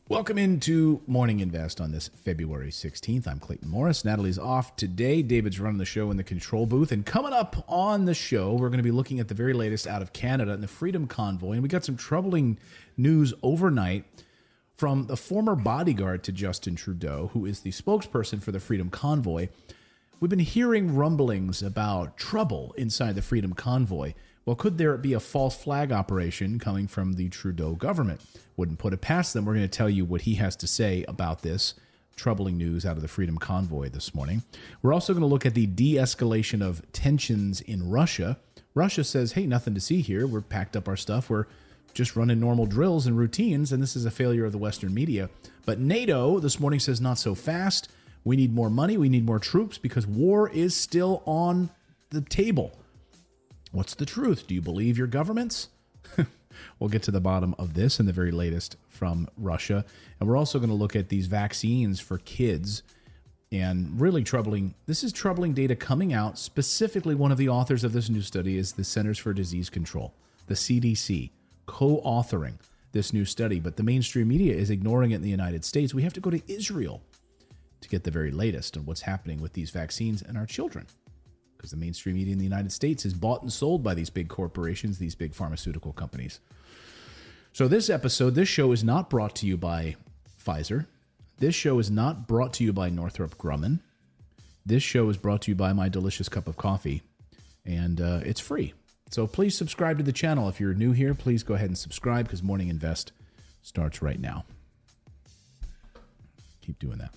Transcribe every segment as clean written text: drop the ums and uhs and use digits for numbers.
Welcome into Morning Invest on this February 16th. I'm Clayton Morris. Natalie's off today. David's running the show in the control booth. And coming up on the show, we're going to be looking at the very latest out of Canada and the Freedom Convoy. And we got some troubling news overnight from the former bodyguard to Justin Trudeau, who is the spokesperson for the Freedom Convoy. We've been hearing rumblings about trouble inside the Freedom Convoy. Well, could there be a false flag operation coming from the Trudeau government? Wouldn't put it past them. We're going to tell you what he has to say about this troubling news out of the Freedom Convoy this morning. We're also going to look at the de-escalation of tensions in Russia. Russia says, hey, nothing to see here. We're packed up our stuff. We're just running normal drills and routines, and this is a failure of the Western media. But NATO this morning says not so fast. We need more money. We need more troops because war is still on the table. What's the truth? Do you believe your governments? We'll get to the bottom of this and the very latest from Russia. And we're also going to look at these vaccines for kids. And really troubling, this is troubling data coming out. Specifically, one of the authors of this new study is the Centers for Disease Control, the CDC, co-authoring this new study. But the mainstream media is ignoring it in the United States. We have to go to Israel to get the very latest on what's happening with these vaccines and our children. Because the mainstream media in the United States is bought and sold by these big corporations, these big pharmaceutical companies. So this show is not brought to you by Pfizer. This show is not brought to you by Northrop Grumman. This show is brought to you by My Delicious Cup of Coffee, and it's free. So please subscribe to the channel. If you're new here, please go ahead and subscribe because Morning Invest starts right now. Keep doing that.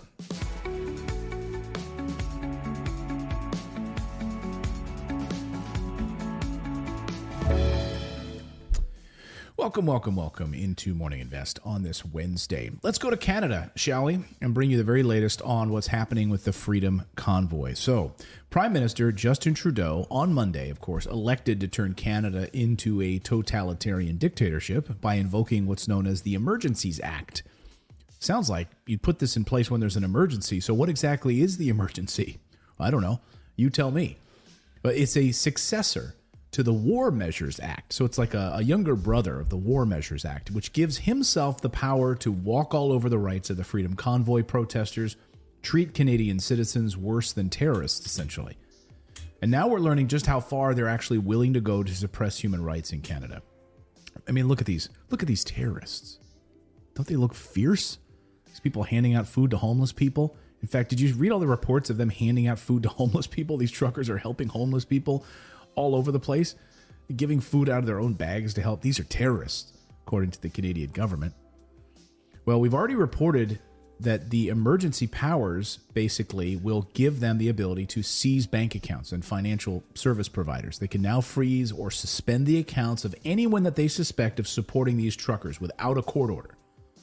Welcome into Morning Invest on this Wednesday. Let's go to Canada, shall we? And bring you the very latest on what's happening with the Freedom Convoy. So, Prime Minister Justin Trudeau, on Monday, of course, elected to turn Canada into a totalitarian dictatorship by invoking what's known as the Emergencies Act. Sounds like you'd put this in place when there's an emergency. So what exactly is the emergency? I don't know. You tell me. But it's a successor to the War Measures Act. So it's like a younger brother of the War Measures Act, which gives himself the power to walk all over the rights of the Freedom Convoy protesters, treat Canadian citizens worse than terrorists, essentially. And now we're learning just how far they're actually willing to go to suppress human rights in Canada. I mean, look at these terrorists. Don't they look fierce? These people handing out food to homeless people. In fact, did you read all the reports of them handing out food to homeless people? These truckers are helping homeless people all over the place, giving food out of their own bags to help. These are terrorists, according to the Canadian government. Well, we've already reported that the emergency powers basically will give them the ability to seize bank accounts and financial service providers. They can now freeze or suspend the accounts of anyone that they suspect of supporting these truckers without a court order.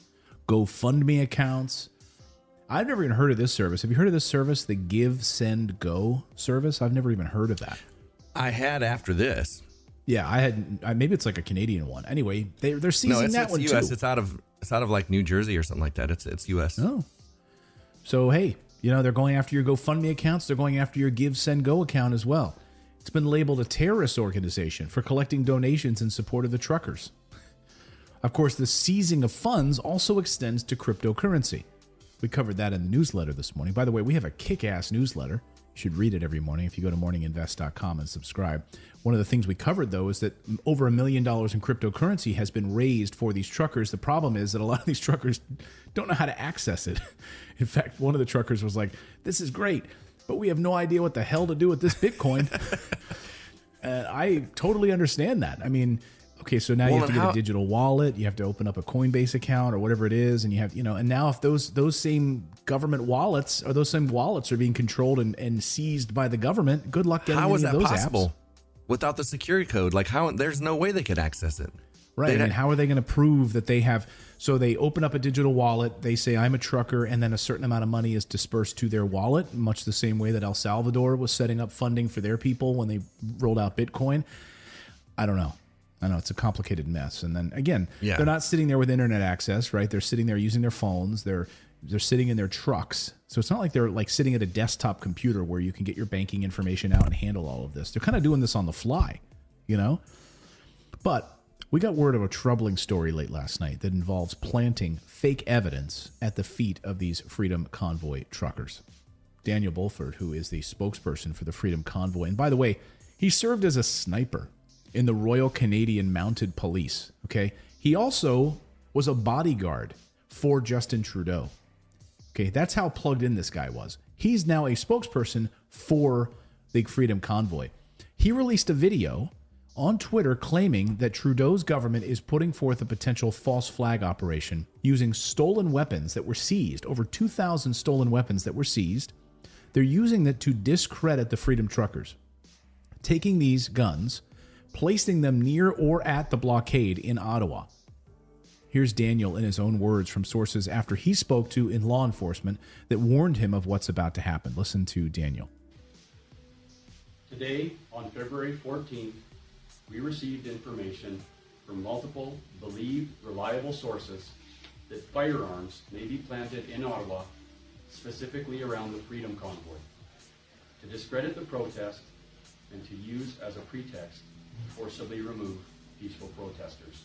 GoFundMe accounts. I've never even heard of this service. Have you heard of this service, the Give, Send, Go service? I've never even heard of that. I had after this. Yeah, I had. Maybe it's like a Canadian one. Anyway, they're seizing that one US. too. It's out of like New Jersey or something like that. It's US. Oh, so hey, they're going after your GoFundMe accounts. They're going after your Give, Send, Go account as well. It's been labeled a terrorist organization for collecting donations in support of the truckers. Of course, the seizing of funds also extends to cryptocurrency. We covered that in the newsletter this morning. By the way, we have a kick-ass newsletter. You should read it every morning if you go to morninginvest.com and subscribe. One of the things we covered, though, is that over $1 million in cryptocurrency has been raised for these truckers. The problem is that a lot of these truckers don't know how to access it. In fact, one of the truckers was like, this is great, but we have no idea what the hell to do with this Bitcoin. And I totally understand that. I mean, okay, so now you have to get a digital wallet, you have to open up a Coinbase account or whatever it is, and you have, and now if those same government wallets or those same wallets are being controlled and seized by the government, good luck getting any of those apps. How is that possible? Without the security code, there's no way they could access it. Right, and how are they going to prove that they have, so they open up a digital wallet, they say, I'm a trucker, and then a certain amount of money is dispersed to their wallet, much the same way that El Salvador was setting up funding for their people when they rolled out Bitcoin. I don't know. I know it's a complicated mess. And then again, They're not sitting there with internet access, right? They're sitting there using their phones. They're sitting in their trucks. So it's not like they're like sitting at a desktop computer where you can get your banking information out and handle all of this. They're kind of doing this on the fly, But We got word of a troubling story late last night that involves planting fake evidence at the feet of these Freedom Convoy truckers. Daniel Bulford, who is the spokesperson for the Freedom Convoy, and by the way, he served as a sniper in the Royal Canadian Mounted Police, okay? He also was a bodyguard for Justin Trudeau. Okay, that's how plugged in this guy was. He's now a spokesperson for the Freedom Convoy. He released a video on Twitter claiming that Trudeau's government is putting forth a potential false flag operation using stolen weapons that were seized, over 2,000 stolen weapons that were seized. They're using that to discredit the Freedom Truckers, taking these guns, placing them near or at the blockade in Ottawa. Here's Daniel in his own words from sources after he spoke to in law enforcement that warned him of what's about to happen. Listen to Daniel. Today, on February 14th, we received information from multiple believed reliable sources that firearms may be planted in Ottawa, specifically around the Freedom Convoy, to discredit the protest and to use as a pretext to forcibly remove peaceful protesters.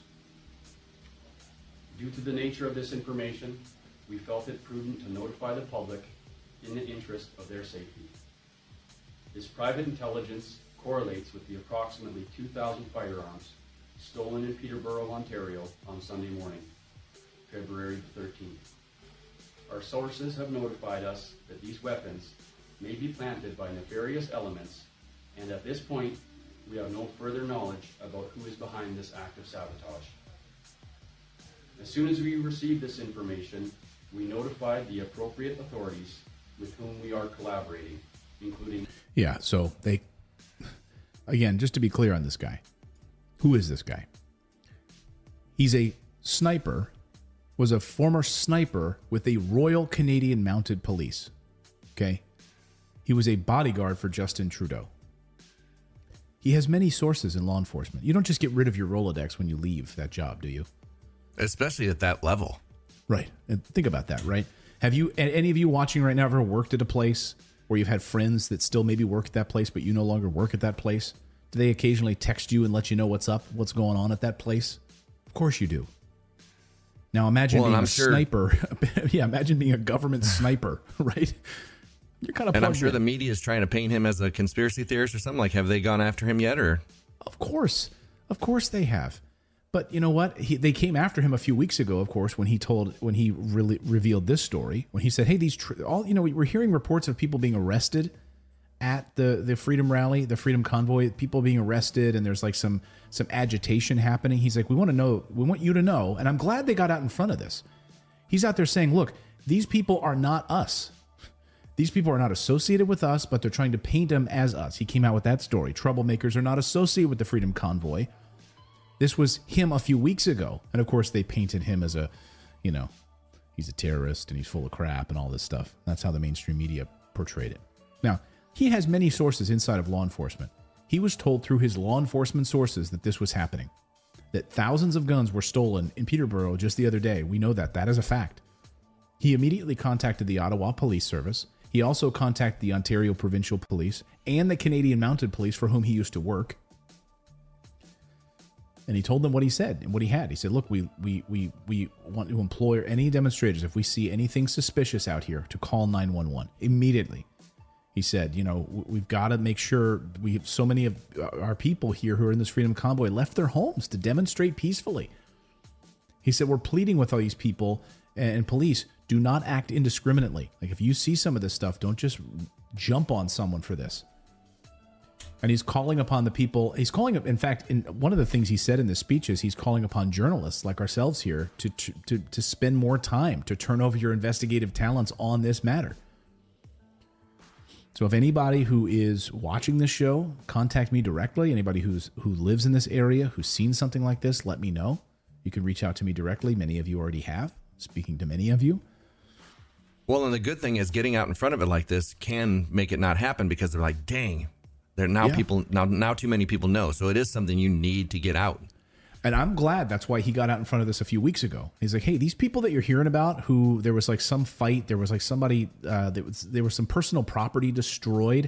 Due to the nature of this information, we felt it prudent to notify the public in the interest of their safety. This private intelligence correlates with the approximately 2,000 firearms stolen in Peterborough, Ontario on Sunday morning, February the 13th. Our sources have notified us that these weapons may be planted by nefarious elements, and at this point, we have no further knowledge about who is behind this act of sabotage. As soon as we received this information, we notified the appropriate authorities with whom we are collaborating, including... Yeah, so they... Again, just to be clear on this guy. Who is this guy? He's a sniper, was a former sniper with the Royal Canadian Mounted Police. Okay? He was a bodyguard for Justin Trudeau. He has many sources in law enforcement. You don't just get rid of your Rolodex when you leave that job, do you? Especially at that level. Right. And think about that, right? Have you, any of you watching right now, ever worked at a place where you've had friends that still maybe work at that place, but you no longer work at that place? Do they occasionally text you and let you know what's up, what's going on at that place? Of course you do. Now imagine being a sniper. Yeah, imagine being a government sniper, right? You're kind of. And I'm sure the media is trying to paint him as a conspiracy theorist or something. Like, have they gone after him yet? Or of course they have. But you know what? They came after him a few weeks ago, of course, when he really revealed this story. When he said, "Hey, we're hearing reports of people being arrested at the Freedom Rally, the Freedom Convoy, people being arrested, and there's like some agitation happening." He's like, we want you to know, and I'm glad they got out in front of this. He's out there saying, look, these people are not us. These people are not associated with us, but they're trying to paint them as us. He came out with that story. Troublemakers are not associated with the Freedom Convoy. This was him a few weeks ago. And of course, they painted him as he's a terrorist and he's full of crap and all this stuff. That's how the mainstream media portrayed it. Now, he has many sources inside of law enforcement. He was told through his law enforcement sources that this was happening, that thousands of guns were stolen in Peterborough just the other day. We know that. That is a fact. He immediately contacted the Ottawa Police Service. He also contacted the Ontario Provincial Police and the Canadian Mounted Police, for whom he used to work. And he told them what he said and what he had. He said, look, we want to employ any demonstrators, if we see anything suspicious out here, to call 911 immediately. He said, we've got to make sure we have so many of our people here who are in this Freedom Convoy left their homes to demonstrate peacefully. He said, we're pleading with all these people and police, do not act indiscriminately. Like, if you see some of this stuff, don't just jump on someone for this. And he's calling upon the people. In fact, in one of the things he said in this speech is he's calling upon journalists like ourselves here to spend more time, to turn over your investigative talents on this matter. So if anybody who is watching this show, contact me directly. Anybody who lives in this area, who's seen something like this, let me know. You can reach out to me directly. Many of you already have. Speaking to many of you. Well, and the good thing is getting out in front of it like this can make it not happen, because they're like, dang, now too many people know. So it is something you need to get out. And I'm glad that's why he got out in front of this a few weeks ago. He's like, hey, these people that you're hearing about, who there was like some fight, there was like somebody, there was some personal property destroyed.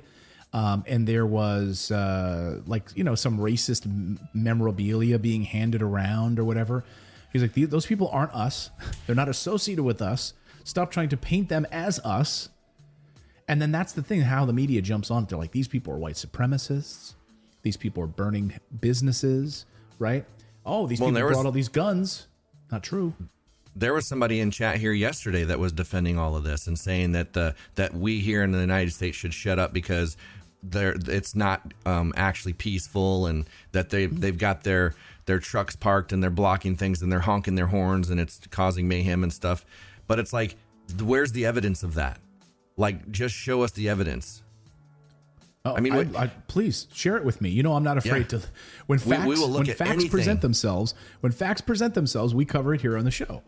And there was some racist memorabilia being handed around or whatever. He's like, those people aren't us. They're not associated with us. Stop trying to paint them as us. And then that's the thing, how the media jumps on. They're like, these people are white supremacists. These people are burning businesses, right? Oh, these people brought all these guns. Not true. There was somebody in chat here yesterday that was defending all of this and saying that that we here in the United States should shut up because it's not actually peaceful, and that they've got their trucks parked and they're blocking things and they're honking their horns and it's causing mayhem and stuff. But it's like, where's the evidence of that? Like, just show us the evidence. Oh, I mean, please share it with me. You know, I'm not afraid to. When facts, we will look when at facts anything. present themselves, we cover it here on the show.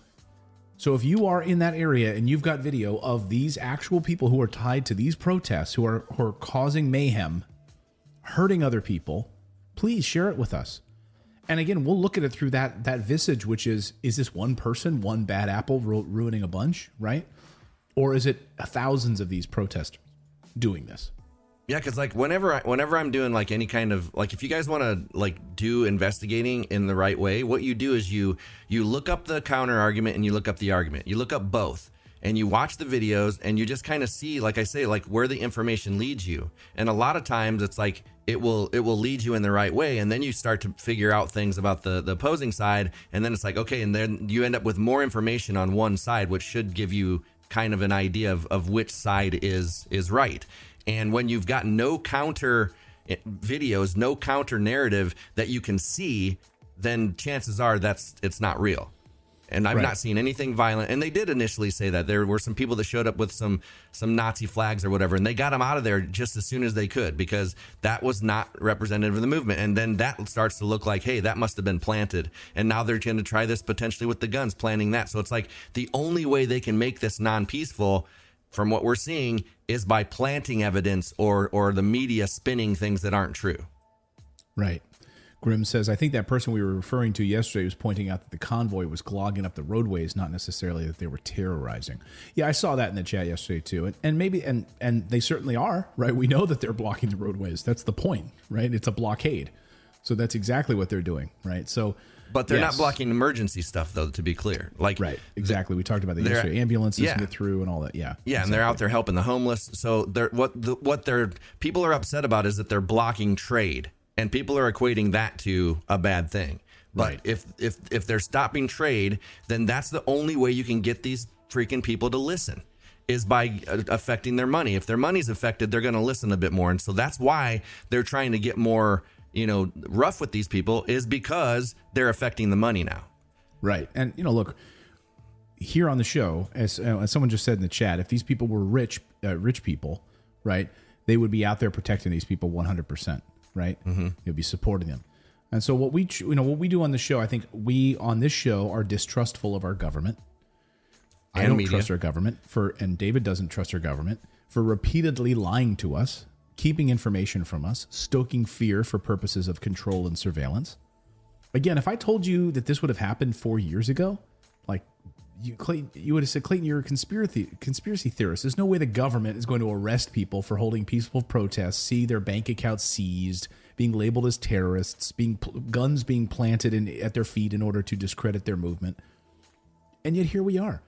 So if you are in that area and you've got video of these actual people who are tied to these protests, who are causing mayhem, hurting other people, please share it with us. And again, we'll look at it through that visage, which is this one person, one bad apple ruining a bunch, right? Or is it thousands of these protesters doing this? Yeah, because like whenever I'm doing like any kind of, like, if you guys want to like do investigating in the right way, what you do is you look up the counter argument and you look up the argument. You look up both and you watch the videos and you just kind of see, like I say, like where the information leads you. And a lot of times it's like it will lead you in the right way, and then you start to figure out things about the opposing side, and then it's like, okay, and then you end up with more information on one side, which should give you kind of an idea of which side is right. And when you've got no counter videos, no counter narrative that you can see, then chances are it's not real. And I've not seen anything violent. And they did initially say that there were some people that showed up with some Nazi flags or whatever, and they got them out of there just as soon as they could, because that was not representative of the movement. And then that starts to look like, hey, that must have been planted. And now they're going to try this potentially with the guns, planning that. So it's like the only way they can make this non-peaceful, from what we're seeing, is by planting evidence or the media spinning things that aren't true. Right. Grim says, I think that person we were referring to yesterday was pointing out that the convoy was clogging up the roadways, not necessarily that they were terrorizing. Yeah, I saw that in the chat yesterday too. And maybe, and they certainly are, right? We know that they're blocking the roadways. That's the point, right? It's a blockade. So that's exactly what they're doing, right? So, but they're not blocking emergency stuff, though, to be clear. Like, right, exactly. We talked about that yesterday. Ambulances get through and all that. Yeah, yeah, exactly. And they're out there helping the homeless. So what people are upset about is that they're blocking trade, and people are equating that to a bad thing. But if they're stopping trade, then that's the only way you can get these freaking people to listen, is by affecting their money. If their money's affected, they're going to listen a bit more, and so that's why they're trying to get more, rough with these people, is because they're affecting the money now. Right. And, look, here on the show, as someone just said in the chat, if these people were rich people, right, they would be out there protecting these people 100%, right? Mm-hmm. You'll be supporting them. And so what we do on the show, I think we on this show are distrustful of our government. I don't trust our government and David doesn't trust our government for repeatedly lying to us, keeping information from us, stoking fear for purposes of control and surveillance. Again, if I told you that this would have happened 4 years ago, like you would have said, Clayton, you're a conspiracy theorist. There's no way the government is going to arrest people for holding peaceful protests, see their bank accounts seized, being labeled as terrorists, guns being planted at their feet in order to discredit their movement. And yet here we are.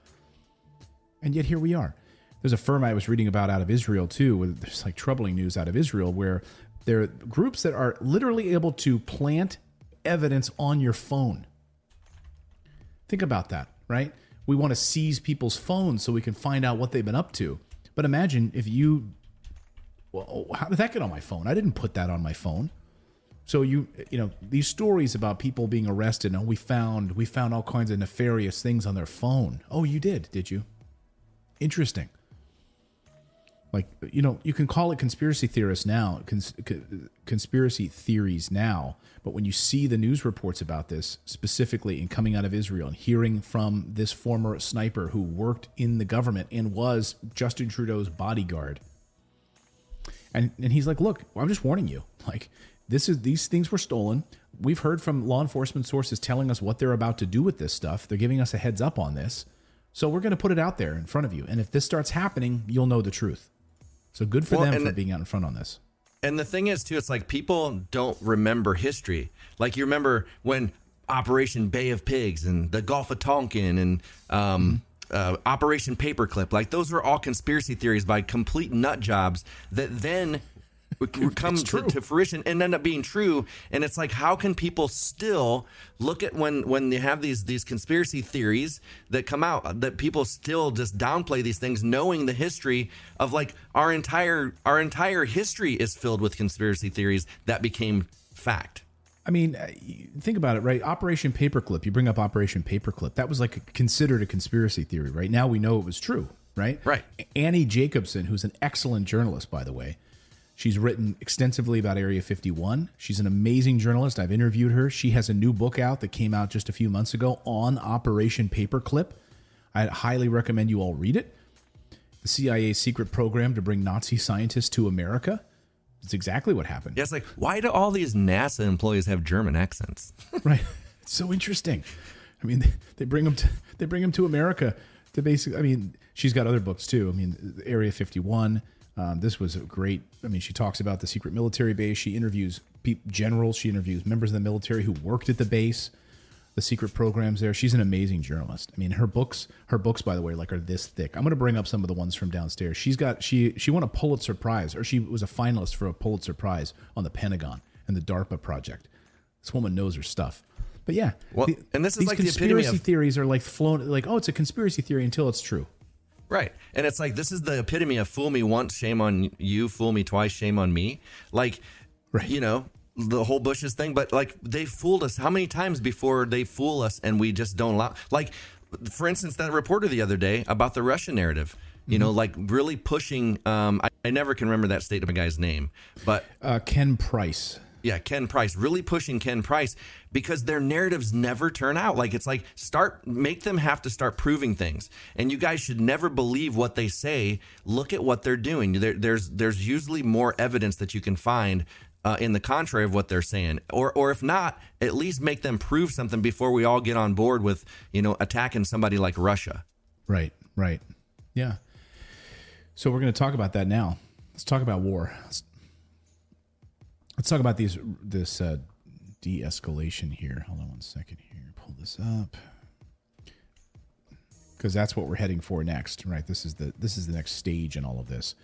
There's a firm I was reading about out of Israel too, where there's like troubling news out of Israel where there are groups that are literally able to plant evidence on your phone. Think about that, right? We want to seize people's phones so we can find out what they've been up to. But imagine if how did that get on my phone? I didn't put that on my phone. So these stories about people being arrested, and we found all kinds of nefarious things on their phone. Oh, you did you? Interesting. Like, you can call it conspiracy theorists now, conspiracy theories now, but when you see the news reports about this specifically and coming out of Israel and hearing from this former sniper who worked in the government and was Justin Trudeau's bodyguard, and he's like, look, I'm just warning you, like, these things were stolen. We've heard from law enforcement sources telling us what they're about to do with this stuff. They're giving us a heads up on this. So we're going to put it out there in front of you. And if this starts happening, you'll know the truth. So good for them for being out in front on this. And the thing is, too, it's like people don't remember history. Like you remember when Operation Bay of Pigs and the Gulf of Tonkin and Operation Paperclip, like those were all conspiracy theories by complete nut jobs that then come to fruition and end up being true. And it's like, how can people still look at when they have these conspiracy theories that come out, that people still just downplay these things, knowing the history of like our entire history is filled with conspiracy theories that became fact. I mean, think about it, right? Operation Paperclip. You bring up Operation Paperclip. That was like considered a conspiracy theory. Right now, we know it was true. Right. Right. Annie Jacobson, who's an excellent journalist, by the way. She's written extensively about Area 51. She's an amazing journalist. I've interviewed her. She has a new book out that came out just a few months ago on Operation Paperclip. I highly recommend you all read it. The CIA's secret program to bring Nazi scientists to America. It's exactly what happened. Yeah, it's like, why do all these NASA employees have German accents? Right. It's so interesting. I mean, they bring them to America to basically. I mean, she's got other books too. I mean, Area 51. This was a great. I mean, she talks about the secret military base. She interviews generals. She interviews members of the military who worked at the base, the secret programs there. She's an amazing journalist. I mean, her books, by the way, like are this thick. I'm going to bring up some of the ones from downstairs. She won a Pulitzer Prize, or she was a finalist for a Pulitzer Prize on the Pentagon and the DARPA project. This woman knows her stuff. But yeah, well, and this is these like the epitome of conspiracy theories are like flown, like, oh, it's a conspiracy theory until it's true. Right. And it's like, this is the epitome of fool me once, shame on you, fool me twice, shame on me. Like, right. You know, the whole Bush's thing, but like they fooled us. How many times before they fool us and we just don't allow? Like, for instance, that reporter the other day about the Russia narrative, you know, like really pushing. I never can remember that state of a guy's name, but Ken Price. Yeah, Ken Price, really pushing Ken Price because their narratives never turn out. Like, it's like make them have to start proving things. And you guys should never believe what they say. Look at what they're doing. There's usually more evidence that you can find in the contrary of what they're saying. Or if not, at least make them prove something before we all get on board with, you know, attacking somebody like Russia. Right. Yeah. So we're going to talk about that now. Let's talk about war. Let's talk about this de-escalation here. Hold on one second here. Pull this up, because that's what we're heading for next, right? This is the next stage in all of this.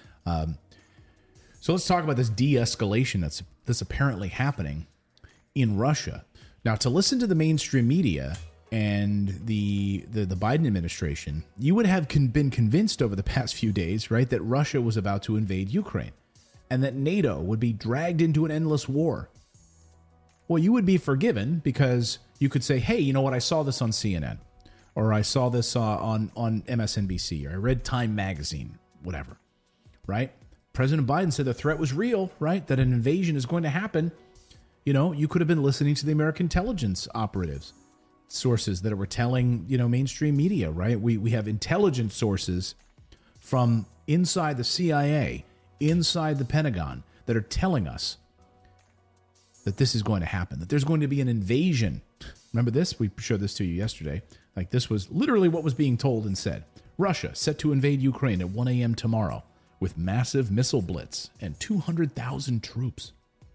So let's talk about this de-escalation that's apparently happening in Russia. Now, to listen to the mainstream media and the Biden administration, you would have been convinced over the past few days, right, that Russia was about to invade Ukraine, and that NATO would be dragged into an endless war. Well, you would be forgiven because you could say, hey, you know what? I saw this on CNN, or I saw this on MSNBC, or I read Time Magazine, whatever, right? President Biden said the threat was real, right? That an invasion is going to happen. You know, you could have been listening to the American intelligence operatives, sources that were telling, you know, mainstream media, right? We have intelligence sources from inside the CIA, inside the Pentagon, that are telling us that this is going to happen, that there's going to be an invasion. Remember this? We showed this to you yesterday. Like, this was literally what was being told and said. Russia set to invade Ukraine at 1 a.m. tomorrow with massive missile blitz and 200,000 troops.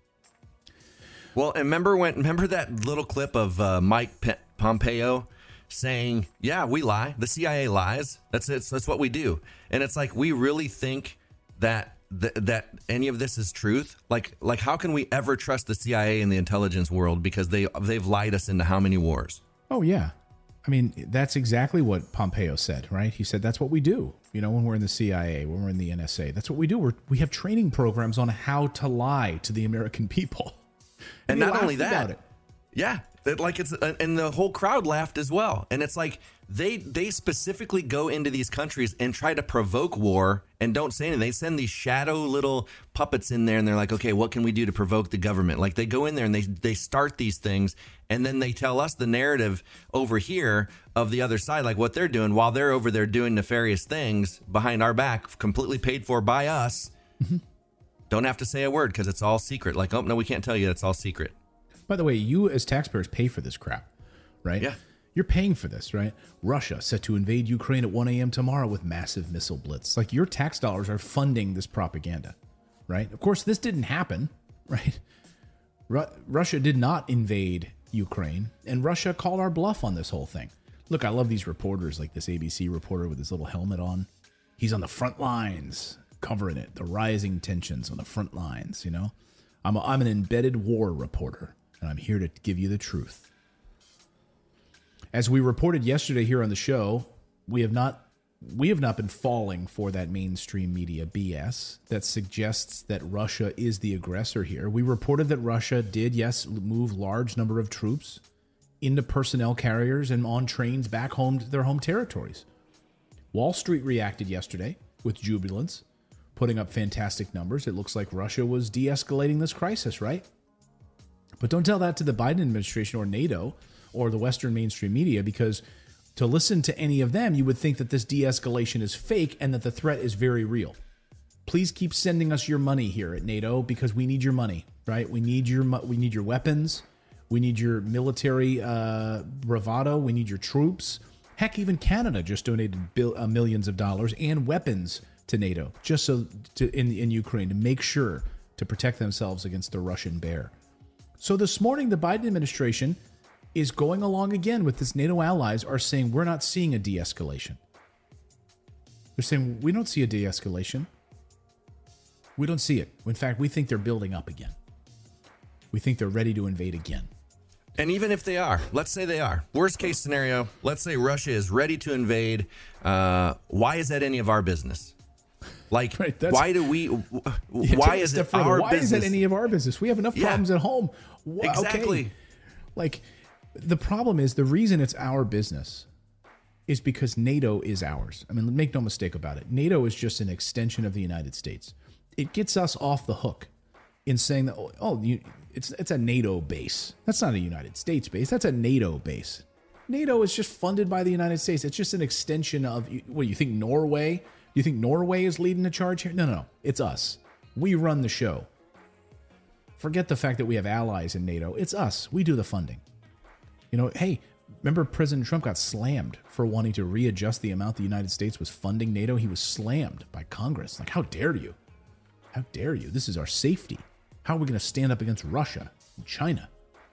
Well, and remember that little clip of Mike Pompeo saying, yeah, we lie. The CIA lies. That's what we do. And it's like, we really think that any of this is truth? Like how can we ever trust the CIA in the intelligence world, because they've lied us into how many wars? Oh yeah, I mean, that's exactly what Pompeo said, right? He said that's what we do. You know, when we're in the CIA, when we're in the NSA, that's what we do. We have training programs on how to lie to the American people. And not only that, yeah, and the whole crowd laughed as well. And it's like they specifically go into these countries and try to provoke war and don't say anything. They send these shadow little puppets in there, and they're like, okay, what can we do to provoke the government? Like, they go in there and they start these things, and then they tell us the narrative over here of the other side, like what they're doing, while they're over there doing nefarious things behind our back, completely paid for by us. Mm-hmm. Don't have to say a word because it's all secret. Like, oh, no, we can't tell you. It's all secret. By the way, you as taxpayers pay for this crap, right? Yeah. You're paying for this, right? Russia set to invade Ukraine at 1 a.m. tomorrow with massive missile blitz. Like, your tax dollars are funding this propaganda. right? Of course, this didn't happen, right? Russia did not invade Ukraine, and Russia called our bluff on this whole thing. Look, I love these reporters, like this ABC reporter with his little helmet on. He's on the front lines, covering it, the rising tensions on the front lines, you know? I'm an embedded war reporter, and I'm here to give you the truth. As we reported yesterday here on the show, we have not been falling for that mainstream media BS that suggests that Russia is the aggressor here. We reported that Russia did, yes, move large number of troops into personnel carriers and on trains back home to their home territories. Wall Street reacted yesterday with jubilance, putting up fantastic numbers. It looks like Russia was de-escalating this crisis, right? But don't tell that to the Biden administration or NATO or the Western mainstream media, because to listen to any of them, you would think that this de-escalation is fake and that the threat is very real. Please keep sending us your money here at NATO, because we need your money, right? We need your weapons. We need your military bravado. We need your troops. Heck, even Canada just donated millions of dollars and weapons to NATO, just so in Ukraine, to make sure to protect themselves against the Russian bear. So this morning, the Biden administration is going along again with this. NATO allies are saying we're not seeing a de-escalation. They're saying we don't see a de-escalation. We don't see it. In fact, we think they're building up again. We think they're ready to invade again. And even if they are, let's say they are, worst case scenario, let's say Russia is ready to invade. Why is that any of our business? Like, right, why do we? Why is it our business? Why is that any of our business? We have enough problems at home. Exactly. Okay. Like, the problem is, the reason it's our business is because NATO is ours. I mean, make no mistake about it. NATO is just an extension of the United States. It gets us off the hook in saying that, it's a NATO base. That's not a United States base. That's a NATO base. NATO is just funded by the United States. It's just an extension of, what, you think Norway? Do you think Norway is leading the charge here? No. It's us. We run the show. Forget the fact that we have allies in NATO. It's us. We do the funding. Hey, remember President Trump got slammed for wanting to readjust the amount the United States was funding NATO? He was slammed by Congress. Like, how dare you? How dare you? This is our safety. How are we going to stand up against Russia and China?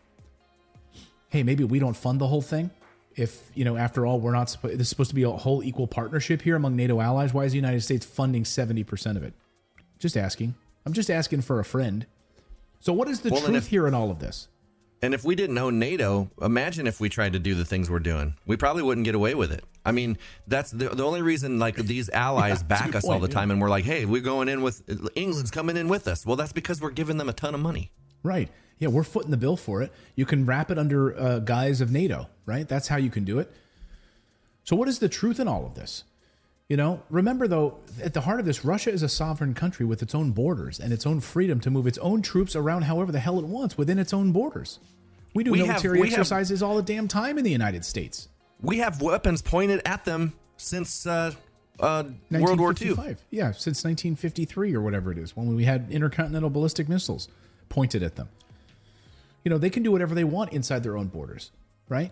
Hey, maybe we don't fund the whole thing. If, after all, we're not this is supposed to be a whole equal partnership here among NATO allies. Why is the United States funding 70% of it? Just asking. I'm just asking for a friend. So what is the truth here in all of this? And if we didn't own NATO, imagine if we tried to do the things we're doing. We probably wouldn't get away with it. I mean, that's the only reason, like, these allies back us all the time, and we're like, hey, we're going in with England's coming in with us. Well, that's because we're giving them a ton of money. Right. Yeah, we're footing the bill for it. You can wrap it under guise of NATO, right? That's how you can do it. So what is the truth in all of this? Remember, though, at the heart of this, Russia is a sovereign country with its own borders and its own freedom to move its own troops around however the hell it wants within its own borders. We do military exercises all the damn time in the United States. We have weapons pointed at them since World War II. Yeah, since 1953 or whatever it is, when we had intercontinental ballistic missiles pointed at them. They can do whatever they want inside their own borders, right?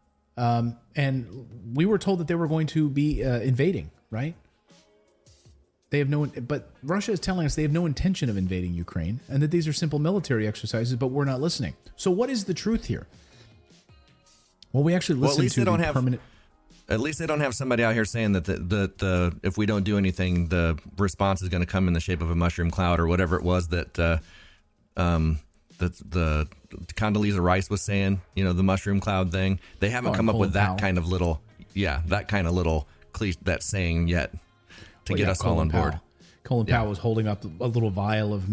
And we were told that they were going to be invading, right? But Russia is telling us they have no intention of invading Ukraine, and that these are simple military exercises, but we're not listening. So what is the truth here? Well, we actually listen to the permanent... At least they don't have somebody out here saying that the if we don't do anything, the response is going to come in the shape of a mushroom cloud or whatever it was that the Condoleezza Rice was saying, the mushroom cloud thing. They haven't come up with that kind of little cliche, that saying yet to get us all on board. Colin Powell was holding up a little vial of,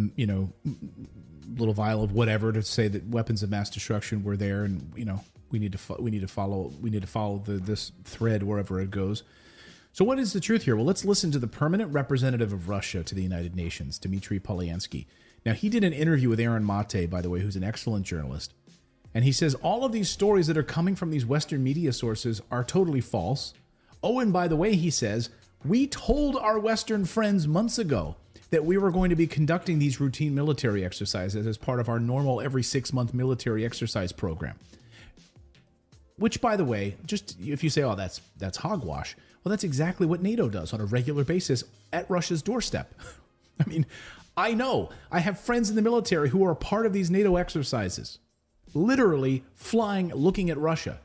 whatever to say that weapons of mass destruction were there, and we need to follow this thread wherever it goes. So what is the truth here? Well, let's listen to the permanent representative of Russia to the United Nations, Dmitry Polyansky. Now, he did an interview with Aaron Mate, by the way, who's an excellent journalist. And he says all of these stories that are coming from these Western media sources are totally false. Oh, and by the way, he says, we told our Western friends months ago that we were going to be conducting these routine military exercises as part of our normal every 6-month military exercise program. Which, by the way, just if you say, oh, that's hogwash, well, that's exactly what NATO does on a regular basis at Russia's doorstep. I mean, I know. I have friends in the military who are a part of these NATO exercises, literally flying, looking at Russia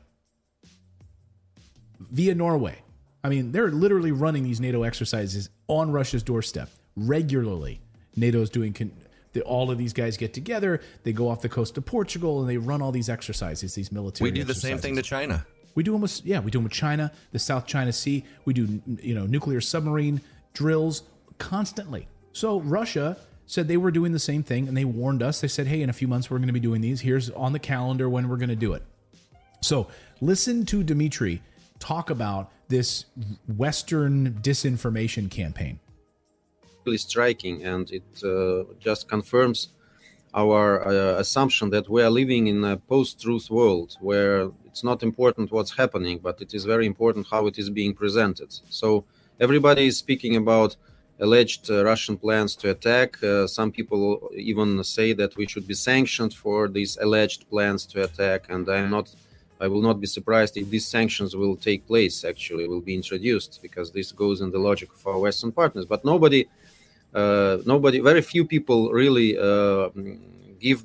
via Norway. I mean, they're literally running these NATO exercises on Russia's doorstep regularly. NATO's doing, all of these guys get together, they go off the coast of Portugal, and they run all these exercises, these military We do the exercises. same thing to China. We do them with China, the South China Sea. We do, nuclear submarine drills constantly. So Russia said they were doing the same thing, and they warned us. They said, hey, in a few months, we're going to be doing these. Here's on the calendar when we're going to do it. So listen to Dmitry talk about this Western disinformation campaign. Really striking, and it just confirms our assumption that we are living in a post-truth world where it's not important what's happening, but it is very important how it is being presented. So everybody is speaking about alleged Russian plans to attack. Some people even say that we should be sanctioned for these alleged plans to attack, and I will not be surprised if these sanctions will take place, actually, will be introduced, because this goes in the logic of our Western partners. But very few people really give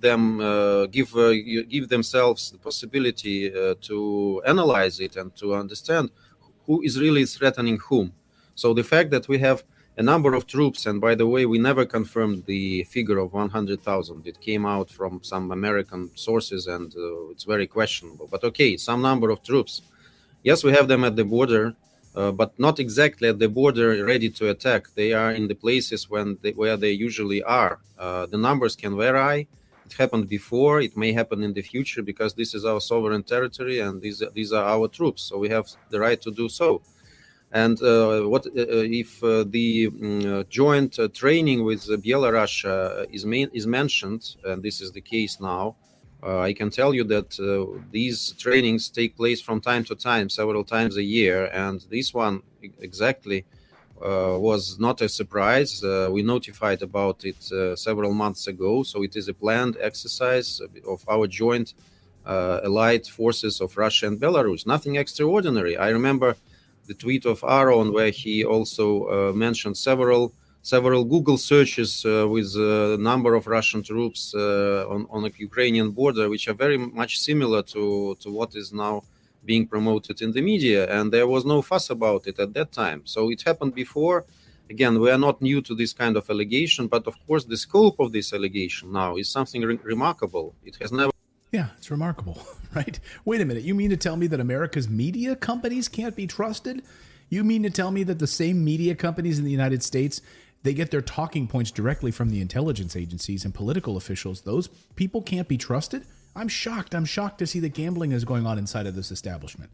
themselves the possibility to analyze it and to understand who is really threatening whom. So the fact that we have a number of troops, and by the way, we never confirmed the figure of 100,000. It came out from some American sources, and it's very questionable. But okay, some number of troops. Yes, we have them at the border, but not exactly at the border ready to attack. They are in the places where they usually are. The numbers can vary. It happened before. It may happen in the future, because this is our sovereign territory, and these are our troops. So we have the right to do so. And what if the joint training with Belarus is mentioned, and this is the case now, I can tell you that these trainings take place from time to time, several times a year, and this one exactly was not a surprise. We notified about it several months ago, so it is a planned exercise of our joint allied forces of Russia and Belarus. Nothing extraordinary. I remember the tweet of Aaron, where he also mentioned several Google searches with a number of Russian troops on the Ukrainian border, which are very much similar to what is now being promoted in the media. And there was no fuss about it at that time. So it happened before. Again, we are not new to this kind of allegation, but of course the scope of this allegation now is something remarkable. It has never... Yeah, it's remarkable, right? Wait a minute. You mean to tell me that America's media companies can't be trusted? You mean to tell me that the same media companies in the United States, they get their talking points directly from the intelligence agencies and political officials? Those people can't be trusted? I'm shocked. I'm shocked to see that gambling is going on inside of this establishment.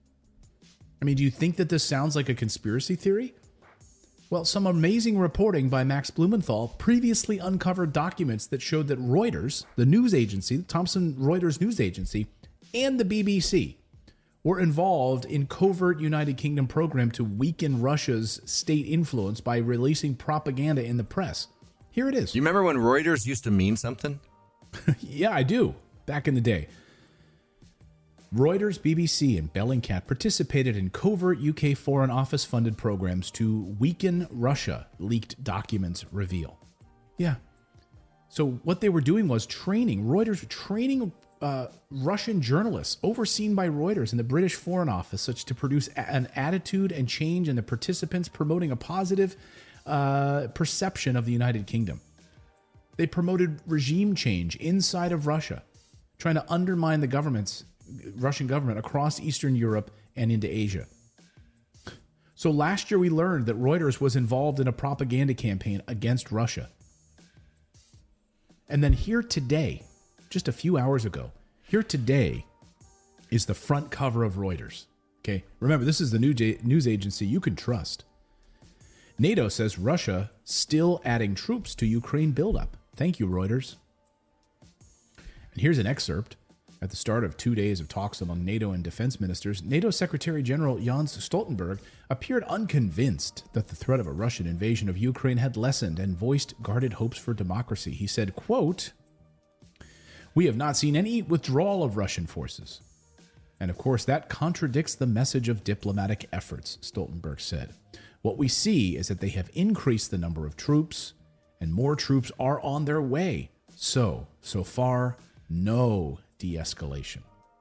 I mean, do you think that this sounds like a conspiracy theory? Well, some amazing reporting by Max Blumenthal previously uncovered documents that showed that Reuters, the news agency, the Thomson Reuters news agency, and the BBC were involved in covert United Kingdom program to weaken Russia's state influence by releasing propaganda in the press. Here it is. You remember when Reuters used to mean something? Yeah, I do. Back in the day. Reuters, BBC, and Bellingcat participated in covert UK Foreign Office-funded programs to weaken Russia, leaked documents reveal. Yeah. So what they were doing was Reuters were training Russian journalists overseen by Reuters and the British Foreign Office, such to produce an attitude and change in the participants, promoting a positive perception of the United Kingdom. They promoted regime change inside of Russia, trying to undermine the Russian government across Eastern Europe and into Asia. So last year we learned that Reuters was involved in a propaganda campaign against Russia. And then here today, just a few hours ago, here today is the front cover of Reuters. Okay, remember, this is the news agency you can trust. NATO says Russia still adding troops to Ukraine buildup. Thank you, Reuters. And here's an excerpt. At the start of 2 days of talks among NATO and defense ministers, NATO Secretary General Jens Stoltenberg appeared unconvinced that the threat of a Russian invasion of Ukraine had lessened and voiced guarded hopes for democracy. He said, quote, "We have not seen any withdrawal of Russian forces. And of course, that contradicts the message of diplomatic efforts," Stoltenberg said. "What we see is that they have increased the number of troops and more troops are on their way. So far, no de-escalation.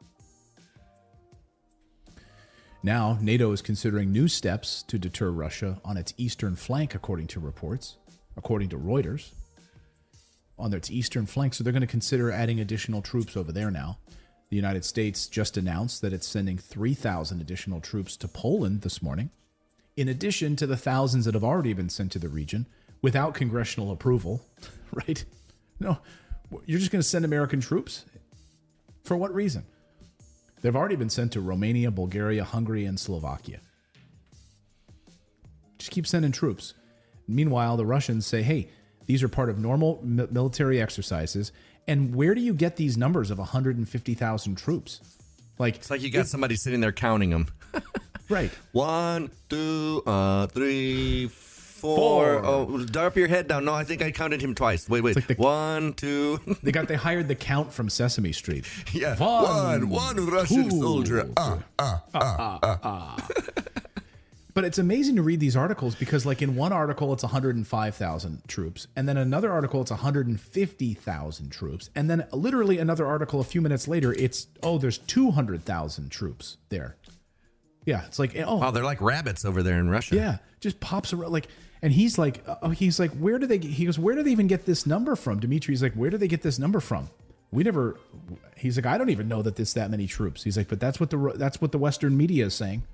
Now, NATO is considering new steps to deter Russia on its eastern flank, according to reports, according to Reuters. On its eastern flank, so they're going to consider adding additional troops over there now. The United States just announced that it's sending 3,000 additional troops to Poland this morning, in addition to the thousands that have already been sent to the region without congressional approval, right? No, you're just going to send American troops? For what reason? They've already been sent to Romania, Bulgaria, Hungary, and Slovakia. Just keep sending troops. Meanwhile, the Russians say, hey, these are part of normal military exercises. And where do you get these numbers of 150,000 troops? It's like you got somebody sitting there counting them. Right. 1, 2, 3, 4. Oh, drop your head down. No, I think I counted him twice. Wait. Like 1, 2. They hired the count from Sesame Street. Yeah. One Russian soldier. But it's amazing to read these articles because, like, in one article, it's 105,000 troops. And then another article, it's 150,000 troops. And then literally another article a few minutes later, it's, there's 200,000 troops there. Yeah, it's like, wow, they're like rabbits over there in Russia. Yeah, just pops around and he's like, where do they even get this number from? Dmitri's like, where do they get this number from? He's like, I don't even know that there's that many troops. He's like, but that's what the Western media is saying.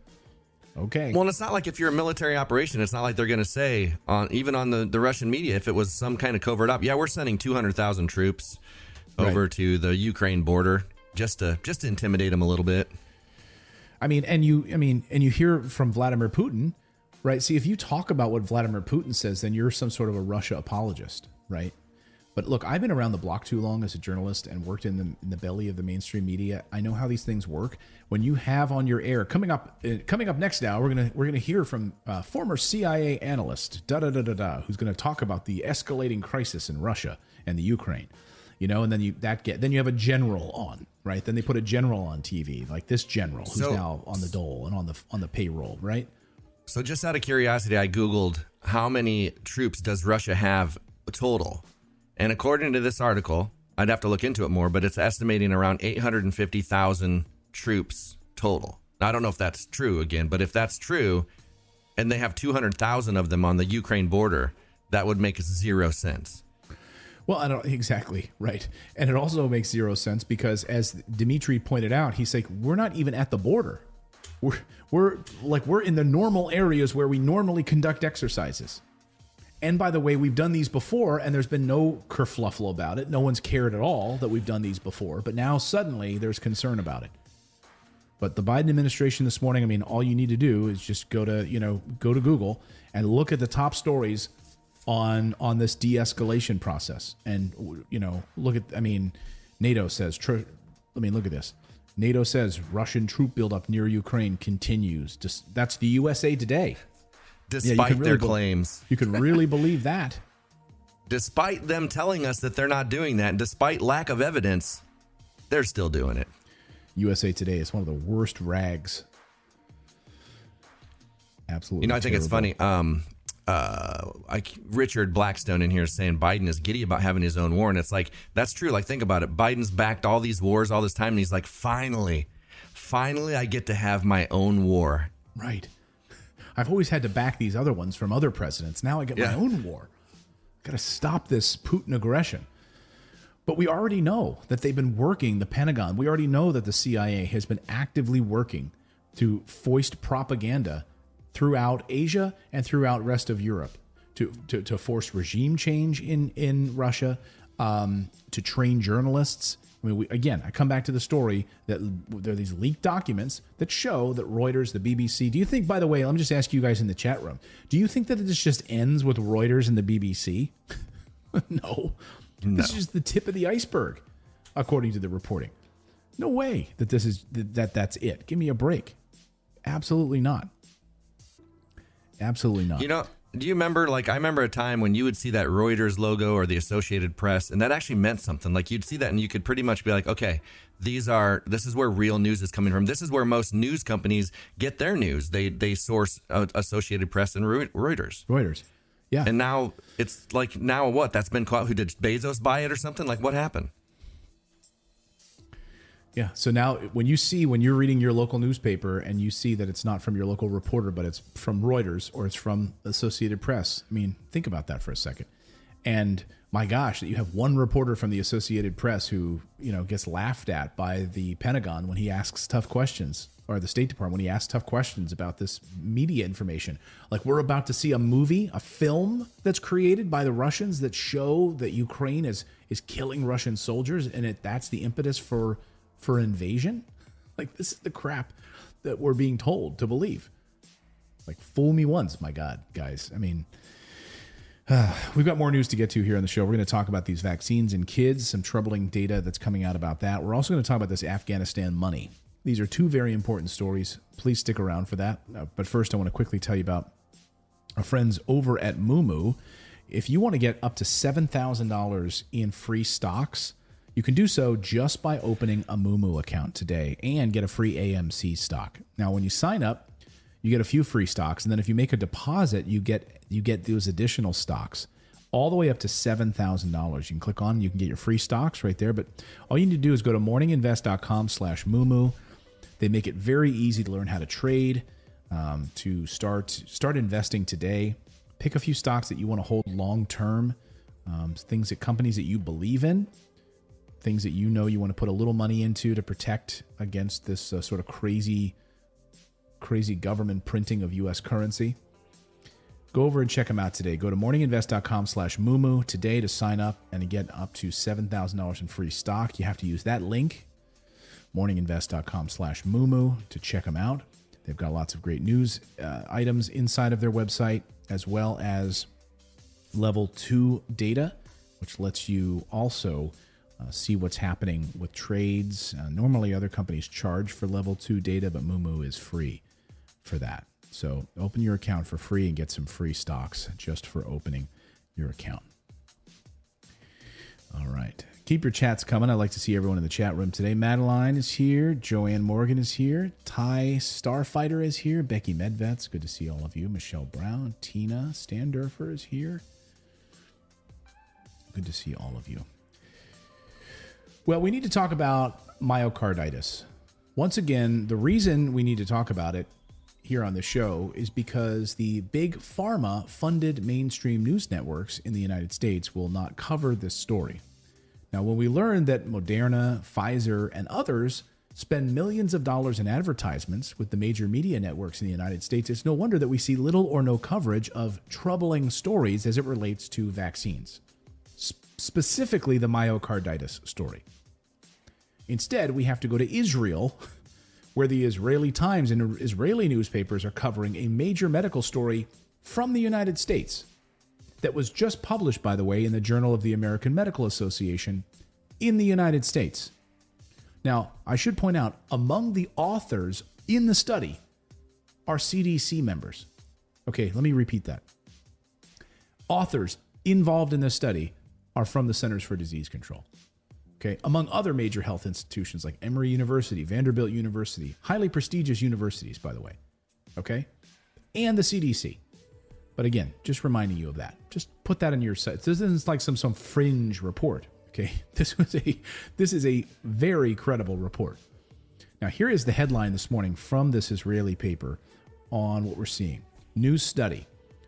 Okay. Well, it's not like if you're a military operation, it's not like they're going to say even on the Russian media, if it was some kind of covert op, yeah, we're sending 200,000 troops over to the Ukraine border just to intimidate them a little bit. And you hear from Vladimir Putin, right? See, if you talk about what Vladimir Putin says, then you're some sort of a Russia apologist, right? But look, I've been around the block too long as a journalist and worked in the belly of the mainstream media. I know how these things work. When you have on your air coming up next now, we're gonna hear from former CIA analyst who's going to talk about the escalating crisis in Russia and the Ukraine. And then you have a general on, right? Then they put a general on TV, like this general who's now on the dole and on the payroll, right? So just out of curiosity, I Googled how many troops does Russia have total? And according to this article, I'd have to look into it more, but it's estimating around 850,000 troops total. Now, I don't know if that's true again, but if that's true, and they have 200,000 of them on the Ukraine border, that would make 0 sense. Well, I don't exactly right, and it also makes 0 sense because, as Dmitry pointed out, he's like, we're not even at the border. We're in the normal areas where we normally conduct exercises. And by the way, we've done these before, and there's been no kerfluffle about it. No one's cared at all that we've done these before. But now suddenly there's concern about it. But the Biden administration this morning, all you need to do is just go to Google and look at the top stories on this de-escalation process, and look at. NATO says. Look at this. NATO says Russian troop buildup near Ukraine continues. That's the USA Today. Despite their claims. You can really believe that. Despite them telling us that they're not doing that, and despite lack of evidence, they're still doing it. USA Today is one of the worst rags. Absolutely. I think it's funny. Richard Blackstone in here is saying Biden is giddy about having his own war. And it's like, that's true. Like, think about it. Biden's backed all these wars all this time. And he's like, finally, I get to have my own war. Right. I've always had to back these other ones from other presidents. Now I get my own war. Got to stop this Putin aggression. But we already know that they've been working, the Pentagon. We already know that the CIA has been actively working to foist propaganda throughout Asia and throughout rest of Europe to force regime change in Russia, to train journalists. I come back to the story that there are these leaked documents that show that Reuters, the BBC. Do you think, by the way, let me just ask you guys in the chat room, do you think that this just ends with Reuters and the BBC? No. This is just the tip of the iceberg, according to the reporting. No way that that's it. Give me a break. Absolutely not. Absolutely not. Do you remember, I remember a time when you would see that Reuters logo or the Associated Press, and that actually meant something. Like, you'd see that and you could pretty much be like, okay, this is where real news is coming from. This is where most news companies get their news. They source Associated Press and Reuters. Yeah. And now it's like, now what? That's been caught. Who did Bezos buy it or something? Like, what happened? Yeah. So now when you're reading your local newspaper and you see that it's not from your local reporter, but it's from Reuters or it's from Associated Press, I mean, think about that for a second. And my gosh, that you have one reporter from the Associated Press who, gets laughed at by the Pentagon when he asks tough questions, or the State Department when he asks tough questions about this media information. Like, we're about to see a film that's created by the Russians that show that Ukraine is killing Russian soldiers, and that's the impetus for invasion. Like, this is the crap that we're being told to believe. Like, fool me once, my God, guys. I mean, we've got more news to get to here on the show. We're going to talk about these vaccines in kids, some troubling data that's coming out about that. We're also going to talk about this Afghanistan money. These are two very important stories. Please stick around for that. But first, I want to quickly tell you about our friends over at Moomoo. If you want to get up to $7,000 in free stocks, you can do so just by opening a Moomoo account today and get a free AMC stock. Now, when you sign up, you get a few free stocks, and then if you make a deposit, you get those additional stocks, all the way up to $7,000. You can click on, you can get your free stocks right there. But all you need to do is go to morninginvest.com/Moomoo. They make it very easy to learn how to trade, to start investing today. Pick a few stocks that you want to hold long term, companies that you believe in, things that you want to put a little money into to protect against this sort of crazy government printing of U.S. currency. Go over and check them out today. Go to morninginvest.com/Moomoo today to sign up and get up to $7,000 in free stock. You have to use that link, morninginvest.com/Moomoo, to check them out. They've got lots of great news items inside of their website, as well as level 2 data, which lets you also see what's happening with trades. Normally, other companies charge for level 2 data, but Moomoo is free for that. So open your account for free and get some free stocks just for opening your account. All right. Keep your chats coming. I'd like to see everyone in the chat room today. Madeline is here. Joanne Morgan is here. Ty Starfighter is here. Becky Medvets, good to see all of you. Michelle Brown. Tina Standurfer is here. Good to see all of you. Well, we need to talk about myocarditis. Once again, the reason we need to talk about it here on the show is because the big pharma-funded mainstream news networks in the United States will not cover this story. Now, when we learn that Moderna, Pfizer, and others spend millions of dollars in advertisements with the major media networks in the United States, it's no wonder that we see little or no coverage of troubling stories as it relates to vaccines, specifically the myocarditis story. Instead, we have to go to Israel, where the Israeli Times and Israeli newspapers are covering a major medical story from the United States that was just published, by the way, in the Journal of the American Medical Association in the United States. Now, I should point out, among the authors in the study are CDC members. Okay, let me repeat that. Authors involved in this study are from the Centers for Disease Control. Okay, among other major health institutions like Emory University, Vanderbilt University, highly prestigious universities, by the way. Okay, and the CDC. But again, just reminding you of that. Just put that in your site. This isn't like some fringe report. Okay, this is a very credible report. Now, here is the headline this morning from this Israeli paper on what we're seeing. New study: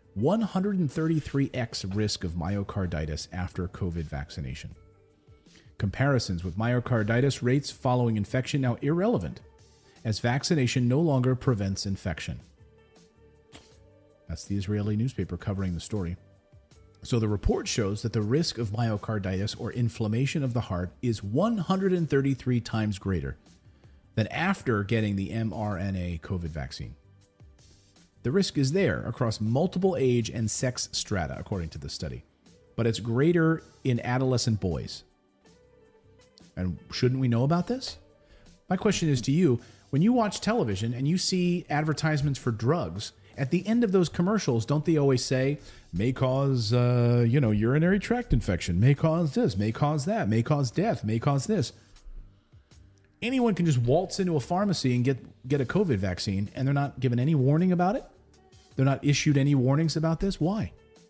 133x risk of myocarditis after COVID vaccination. Comparisons with myocarditis rates following infection now irrelevant, as vaccination no longer prevents infection. That's the Israeli newspaper covering the story. So the report shows that the risk of myocarditis or inflammation of the heart is 133 times greater than after getting the mRNA COVID vaccine. The risk is there across multiple age and sex strata, according to the study, but it's greater in adolescent boys. And shouldn't we know about this? My question is to you, when you watch television and you see advertisements for drugs, at the end of those commercials, don't they always say, may cause, urinary tract infection, may cause this, may cause that, may cause death, may cause this. Anyone can just waltz into a pharmacy and get a COVID vaccine, and they're not given any warning about it? They're not issued any warnings about this? Why?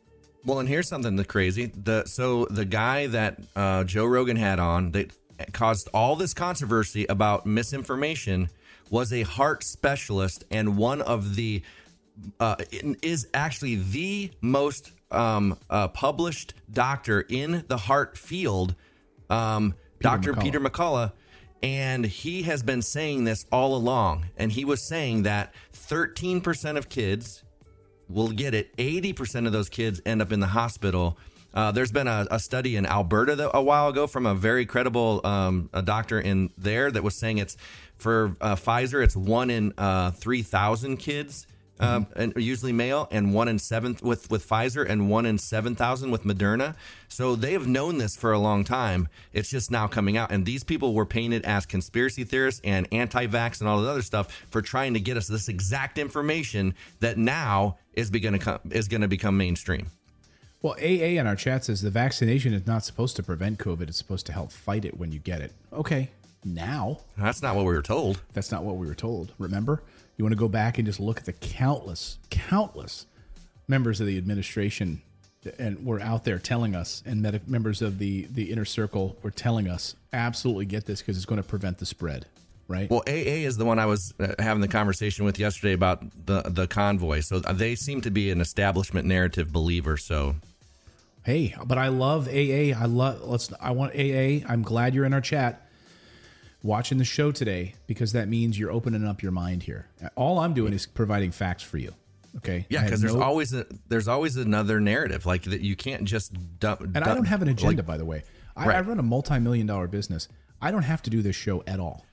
Well, and here's something that's crazy. The guy that Joe Rogan had on that caused all this controversy about misinformation was a heart specialist, and one of the is actually the most published doctor in the heart field, Dr. Peter McCullough. And he has been saying this all along. And he was saying that 13% of kids will get it. 80% of those kids end up in the hospital. There's been a study in Alberta a while ago from a very credible a doctor in there that was saying it's for Pfizer, it's 1 in 3,000 kids. And usually male, and 1 in 7 with Pfizer, and 1 in 7,000 with Moderna. So they have known this for a long time. It's just now coming out, and these people were painted as conspiracy theorists and anti-vax and all the other stuff for trying to get us this exact information that now is going to become mainstream. Well, AA in our chat says the vaccination is not supposed to prevent COVID. It's supposed to help fight it when you get it. Okay, now that's not what we were told. That's not what we were told. Remember? You want to go back and just look at the countless members of the administration and were out there telling us, and members of the inner circle were telling us, absolutely get this because it's going to prevent the spread, right? Well, AA is the one I was having the conversation with yesterday about the convoy. So they seem to be an establishment narrative believer. So, hey, but I love AA. I want AA. I'm glad you're in our chat watching the show today, because that means you're opening up your mind here. All I'm doing is providing facts for you. Okay. Yeah, because there's always another narrative like that. You can't just dump. And I don't have an agenda, by the way. I run a multi-million-dollar business. I don't have to do this show at all.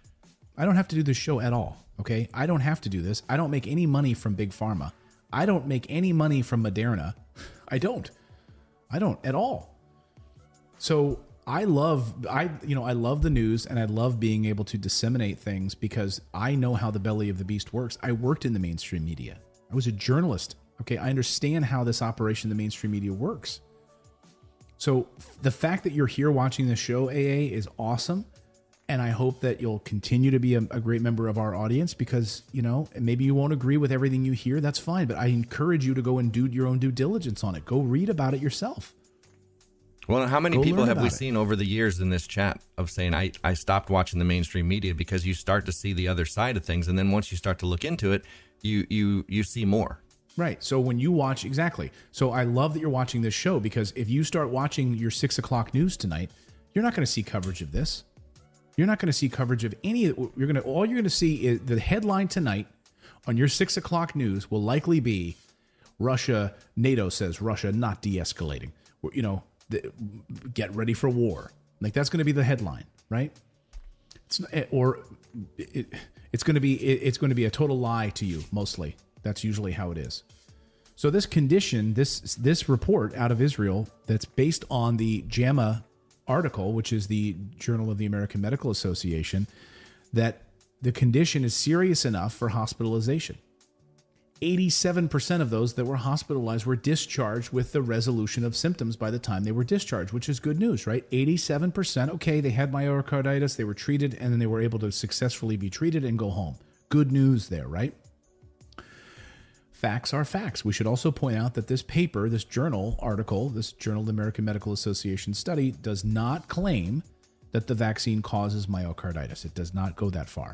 Okay. I don't have to do this. I don't make any money from Big Pharma. I don't make any money from Moderna. I don't at all. So I love the news, and I love being able to disseminate things because I know how the belly of the beast works. I worked in the mainstream media. I was a journalist. Okay. I understand how this operation, the mainstream media, works. So the fact that you're here watching this show, AA, is awesome. And I hope that you'll continue to be a great member of our audience because, maybe you won't agree with everything you hear. That's fine. But I encourage you to go and do your own due diligence on it. Go read about it yourself. Well, how many people have we seen over the years in this chat of saying, I stopped watching the mainstream media, because you start to see the other side of things. And then once you start to look into it, you see more. Right. So when you watch, exactly. So I love that you're watching this show, because if you start watching your 6 o'clock news tonight, you're not going to see coverage of this. You're not going to see coverage of any. All you're going to see is the headline tonight on your 6 o'clock news will likely be Russia. NATO says Russia not de-escalating. Get ready for war. Like that's going to be the headline, right? It's going to be a total lie to you. Mostly, that's usually how it is. So this condition, this report out of Israel, that's based on the JAMA article, which is the Journal of the American Medical Association, that the condition is serious enough for hospitalization. 87% of those that were hospitalized were discharged with the resolution of symptoms by the time they were discharged, which is good news, right? 87%. Okay, they had myocarditis, they were treated, and then they were able to successfully be treated and go home. Good news there, right? Facts are facts. We should also point out that this paper, this journal article, this Journal of the American Medical Association study, does not claim that the vaccine causes myocarditis. It does not go that far.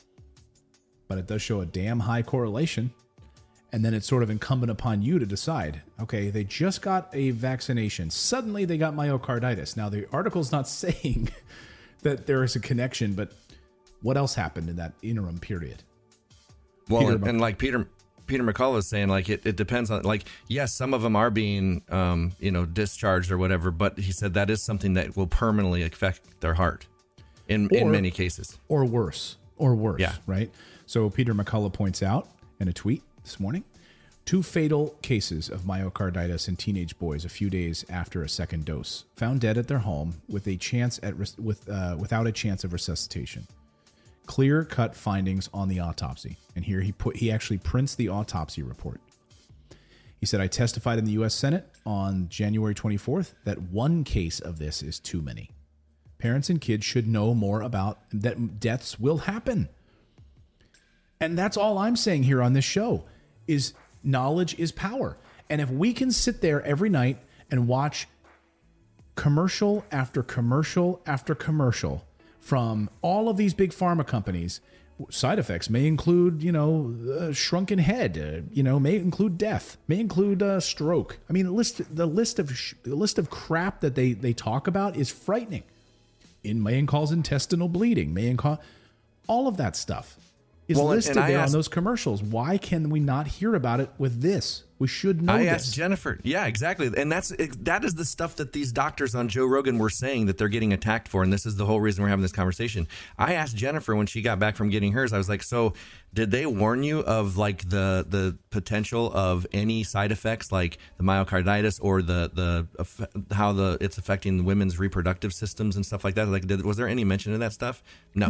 But it does show a damn high correlation. And then it's sort of incumbent upon you to decide, okay, they just got a vaccination. Suddenly they got myocarditis. Now, the article's not saying that there is a connection, but what else happened in that interim period? Well, and like Peter McCullough is saying, like, it depends on, like, yes, some of them are being, discharged or whatever, but he said that is something that will permanently affect their heart in many cases. Or worse, yeah. Right? So Peter McCullough points out in a tweet this morning, 2 fatal cases of myocarditis in teenage boys a few days after a second dose, found dead at their home with a chance without a chance of resuscitation. Clear-cut findings on the autopsy, and here he actually prints the autopsy report. He said, "I testified in the U.S. Senate on January 24th that 1 case of this is too many. Parents and kids should know more about that. Deaths will happen." And that's all I'm saying here on this show is knowledge is power. And if we can sit there every night and watch commercial after commercial after commercial from all of these big pharma companies, side effects may include, shrunken head, may include death, may include stroke. I mean, the list of crap that they talk about is frightening. It may cause intestinal bleeding, all of that stuff is listed there on those commercials. Why can we not hear about it with this? We should know this. I asked Jennifer. Yeah, exactly. And that is the stuff that these doctors on Joe Rogan were saying that they're getting attacked for. And this is the whole reason we're having this conversation. I asked Jennifer when she got back from getting hers, I was like, so did they warn you of like the potential of any side effects like the myocarditis or how it's affecting women's reproductive systems and stuff like that? Like, was there any mention of that stuff?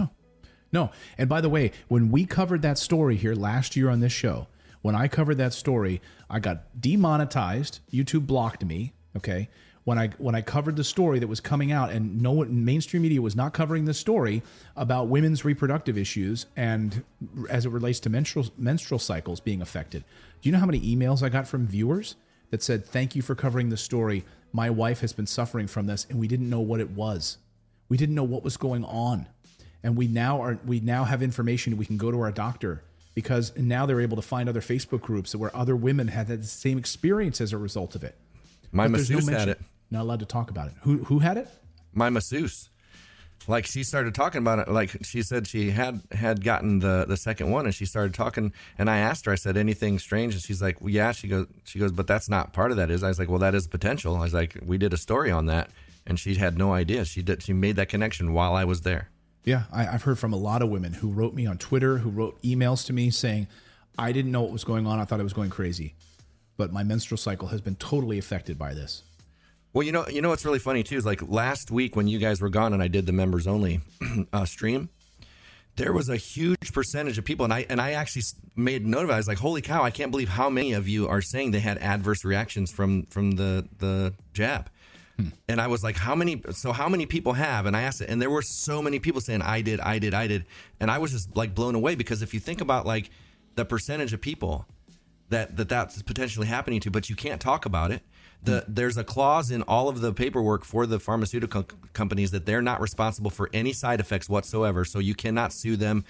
No. And by the way, when we covered that story here last year on this show, when I covered that story, I got demonetized. YouTube blocked me. Okay. When I covered the story that was coming out, and no one, mainstream media was not covering the story about women's reproductive issues and as it relates to menstrual cycles being affected. Do you know how many emails I got from viewers that said, "Thank you for covering the story. My wife has been suffering from this, and we didn't know what it was. We didn't know what was going on." And we now have information. We can go to our doctor because now they're able to find other Facebook groups where other women had the same experience as a result of it. My masseuse had it. Not allowed to talk about it. Who had it? My masseuse. Like, she started talking about it. Like, she said she had gotten the second one, and she started talking. And I asked her, I said, anything strange? And she's like, well, yeah. She goes, but that's not part of that, is? I was like, well, that is potential. I was like, we did a story on that, and she had no idea. She made that connection while I was there. Yeah, I've heard from a lot of women who wrote me on Twitter, who wrote emails to me saying, I didn't know what was going on. I thought I was going crazy. But my menstrual cycle has been totally affected by this. Well, you know what's really funny, too, is like last week when you guys were gone and I did the members only stream, there was a huge percentage of people. And I actually made note of it. I was like, holy cow, I can't believe how many of you are saying they had adverse reactions from the jab. And I was like, how many people have? And I asked it, and there were so many people saying, I did. And I was just like blown away, because if you think about like the percentage of people that's potentially happening to, but you can't talk about it. There's a clause in all of the paperwork for the pharmaceutical companies that they're not responsible for any side effects whatsoever. So you cannot sue them.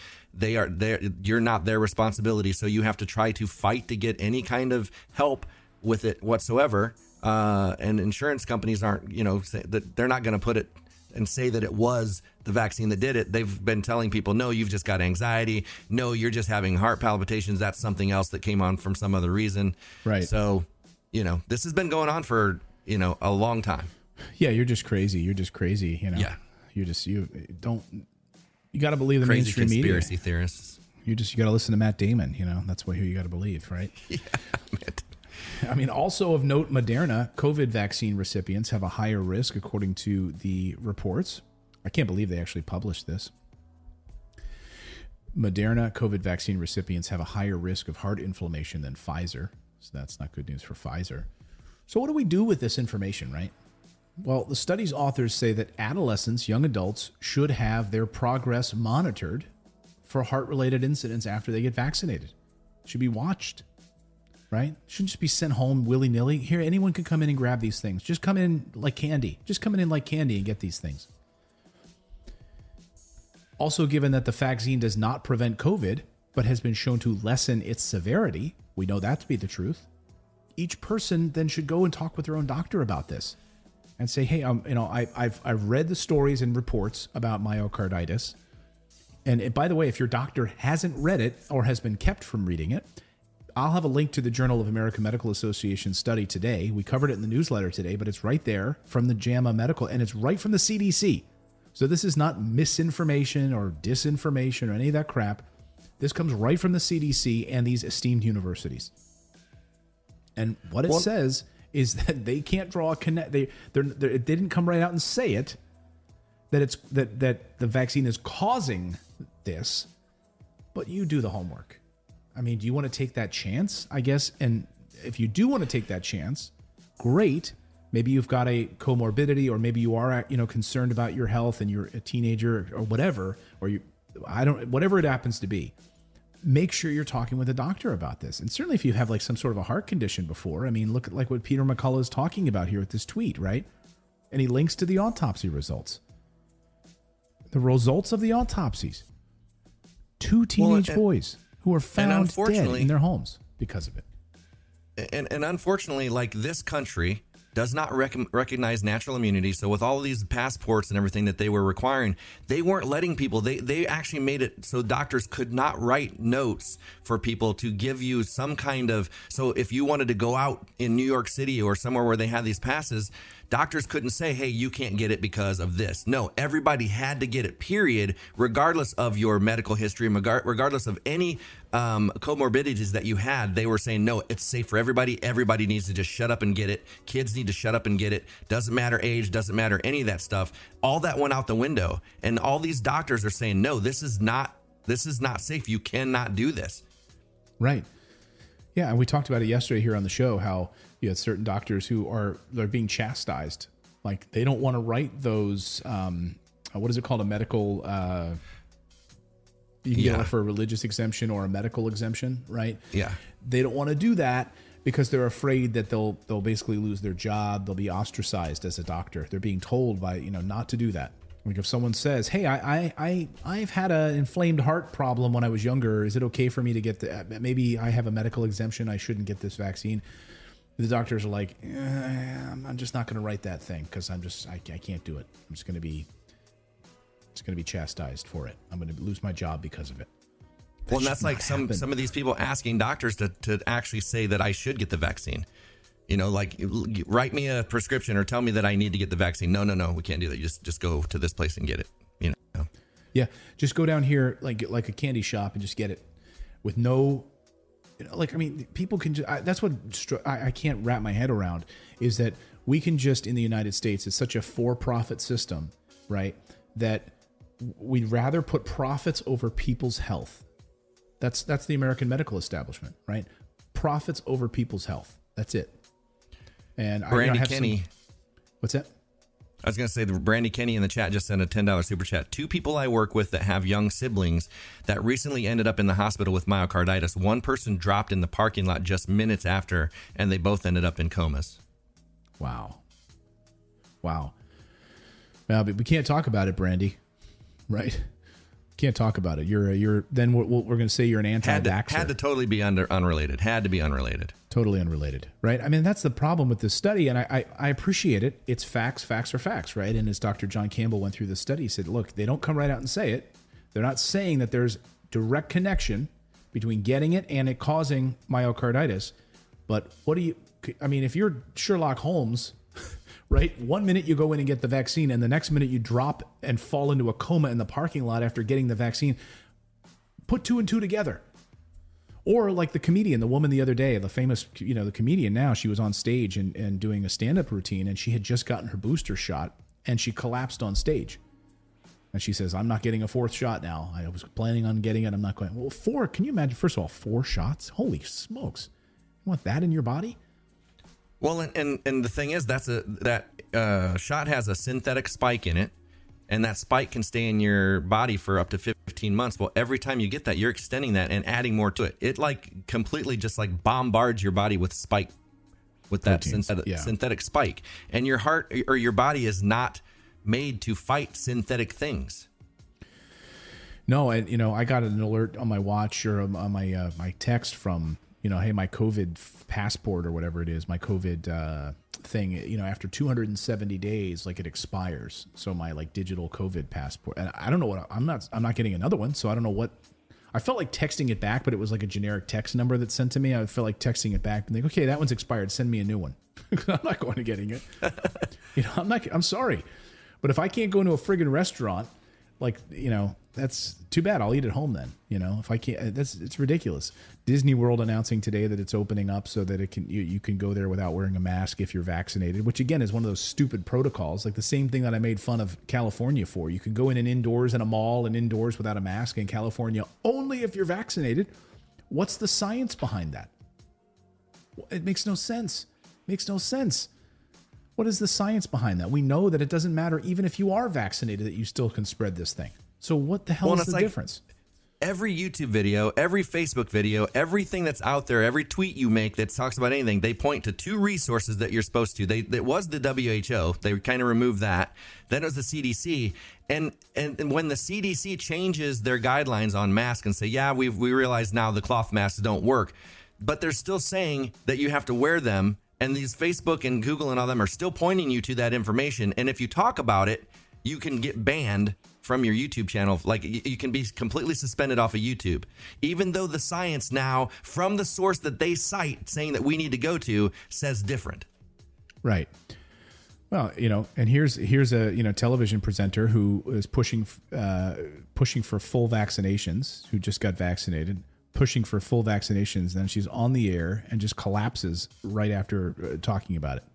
You're not their responsibility. So you have to try to fight to get any kind of help with it whatsoever. And insurance companies aren't, they're not going to put it and say that it was the vaccine that did it. They've been telling people, no, you've just got anxiety. No, you're just having heart palpitations. That's something else that came on from some other reason. Right. So, this has been going on for, a long time. Yeah. You're just crazy. Yeah. You got to believe the crazy mainstream media. Conspiracy theorists. You got to listen to Matt Damon. That's who you got to believe, right? Yeah. I mean, also of note, Moderna COVID vaccine recipients have a higher risk, according to the reports. I can't believe they actually published this. Moderna COVID vaccine recipients have a higher risk of heart inflammation than Pfizer. So that's not good news for Pfizer. So what do we do with this information, right? Well, the study's authors say that adolescents, young adults, should have their progress monitored for heart-related incidents after they get vaccinated. It should be watched. Right? Shouldn't just be sent home willy-nilly. Here, anyone can come in and grab these things. Just come in like candy. And get these things. Also, given that the vaccine does not prevent COVID, but has been shown to lessen its severity, we know that to be the truth. Each person then should go and talk with their own doctor about this and say, hey, I've read the stories and reports about myocarditis. And by the way, if your doctor hasn't read it or has been kept from reading it, I'll have a link to the Journal of American Medical Association study today. We covered it in the newsletter today, but it's right there from the JAMA Medical, and it's right from the CDC. So this is not misinformation or disinformation or any of that crap. This comes right from the CDC and these esteemed universities. And what it says is that they can't draw a connect. They didn't come right out and say it, that the vaccine is causing this, but you do the homework. I mean, do you want to take that chance, I guess? And if you do want to take that chance, great. Maybe you've got a comorbidity, or maybe you are, concerned about your health and you're a teenager or whatever, or whatever it happens to be. make sure you're talking with a doctor about this. And certainly if you have like some sort of a heart condition before, I mean, look at like what Peter McCullough is talking about here with this tweet, right? And he links to the autopsy results. The results of the autopsies. 2 teenage boys who were found dead in their homes because of it. And unfortunately, like, this country does not recognize natural immunity. So with all of these passports and everything that they were requiring, they weren't letting people, they actually made it so doctors could not write notes for people to give you some kind of, so if you wanted to go out in New York City or somewhere where they had these passes, doctors couldn't say, hey, you can't get it because of this. No, everybody had to get it, period, regardless of your medical history, regardless of any comorbidities that you had. They were saying, no, it's safe for everybody. Everybody needs to just shut up and get it. Kids need to shut up and get it. Doesn't matter age, doesn't matter any of that stuff. All that went out the window. And all these doctors are saying, no, this is not safe. You cannot do this. Right. Yeah, and we talked about it yesterday here on the show, how you had certain doctors who they're being chastised. Like, they don't want to write those, what is it called? A medical, you can get it for a religious exemption or a medical exemption, right? Yeah. They don't want to do that because they're afraid that they'll basically lose their job. They'll be ostracized as a doctor. They're being told by, not to do that. Like if someone says, hey, I've had an inflamed heart problem when I was younger. Is it okay for me to get maybe I have a medical exemption. I shouldn't get this vaccine. The doctors are like, I'm just not going to write that thing because I can't do it. I'm just going to be chastised for it. I'm going to lose my job because of it. Well, and that's like some of these people asking doctors to actually say that I should get the vaccine. Like, write me a prescription or tell me that I need to get the vaccine. No, we can't do that. You just go to this place and get it. Yeah, just go down here like a candy shop and just get it with no, people can just. That's what I can't wrap my head around is that we can just in the United States. It's such a for-profit system, right? That we'd rather put profits over people's health. That's the American medical establishment, right? Profits over people's health. That's it. And Brandy Kenny. What's that? I was going to say the Brandy Kenny in the chat just sent a $10 super chat. 2 people I work with that have young siblings that recently ended up in the hospital with myocarditis. One person dropped in the parking lot just minutes after, and they both ended up in comas. Wow. Well, but we can't talk about it, Brandy. Right? Can't talk about it. You're then we're going to say you're an anti-vaxxer. Had to totally be unrelated. Had to be unrelated. Totally unrelated, right? I mean, that's the problem with this study, and I appreciate it. It's facts. Facts are facts, right? And as Dr. John Campbell went through the study, he said, look, they don't come right out and say it. They're not saying that there's direct connection between getting it and it causing myocarditis. But if you're Sherlock Holmes, right? 1 minute you go in and get the vaccine, and the next minute you drop and fall into a coma in the parking lot after getting the vaccine. Put 2 and 2 together. Or like the comedian, the woman the other day, the famous, the comedian now, she was on stage and doing a stand-up routine, and she had just gotten her booster shot, and she collapsed on stage. And she says, I'm not getting a 4th shot now. I was planning on getting it. I'm not going. Well, 4, can you imagine? First of all, 4 shots? Holy smokes. You want that in your body? Well, and the thing is, that shot has a synthetic spike in it, and that spike can stay in your body for up to 15 months. Well, every time you get that, you're extending that and adding more to it. It like completely just like bombards your body with spike, with that synthetic spike. And your heart or your body is not made to fight synthetic things. No, and I got an alert on my watch or on my text from, hey, my COVID passport or whatever it is, my COVID thing, after 270 days, like it expires. So my like digital COVID passport, and I don't know what I'm not getting another one. So I don't know what. I felt like texting it back, but it was like a generic text number that sent to me. I felt like texting it back and think, okay, that one's expired. Send me a new one. I'm not going to getting it. I'm sorry, but if I can't go into a friggin' restaurant, like, that's too bad. I'll eat at home then. If I can't, it's ridiculous. Disney World announcing today that it's opening up so that you can go there without wearing a mask if you're vaccinated, which again is one of those stupid protocols, like the same thing that I made fun of California for. You can go in and indoors in a mall and indoors without a mask in California only if you're vaccinated. What's the science behind that? It makes no sense. What is the science behind that? We know that it doesn't matter even if you are vaccinated that you still can spread this thing. So what the hell is the difference? every YouTube video, every Facebook video, everything that's out there, every tweet you make that talks about anything, they point to two resources that you're supposed to. It was the WHO. They kind of removed that. Then it was the CDC. And when the CDC changes their guidelines on masks and say, yeah, we realize now the cloth masks don't work, but they're still saying that you have to wear them. And these Facebook and Google and all them are still pointing you to that information. And if you talk about it, you can get banned from your YouTube channel. Like, you can be completely suspended off of YouTube, even though the science now from the source that they cite saying that we need to go to says different. Right. Well, and here's a television presenter who is pushing for full vaccinations, who just got vaccinated, pushing for full vaccinations. Then she's on the air and just collapses right after talking about it.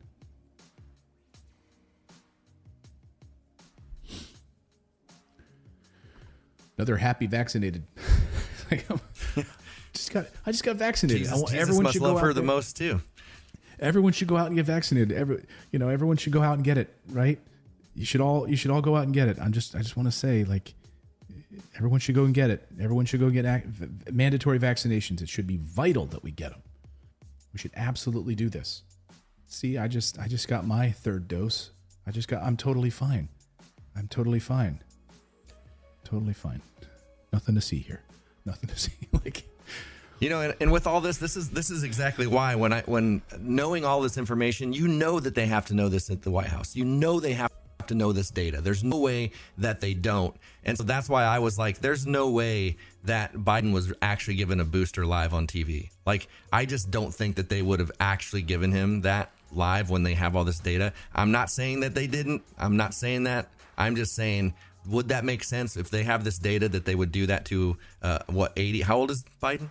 Another happy vaccinated. I just got vaccinated. Jesus everyone must should love go her out the there. most too. Everyone should go out and get vaccinated. Everyone should go out and get it. Right? You should all go out and get it. I just want to say, like, everyone should go and get it. Everyone should go get mandatory vaccinations. It should be vital that we get them. We should absolutely do this. See, I just got my third dose. I'm totally fine. I'm totally fine. Totally fine. Nothing to see here. Nothing to see. Like, and with all this is exactly why when knowing all this information, that they have to know this at the White House. They have to know this data. There's no way that they don't. And so that's why I was like, there's no way that Biden was actually given a booster live on TV. Like, I just don't think that they would have actually given him that live when they have all this data. I'm not saying that they didn't. I'm not saying that. I'm just saying, would that make sense if they have this data that they would do that to 80? How old is Biden?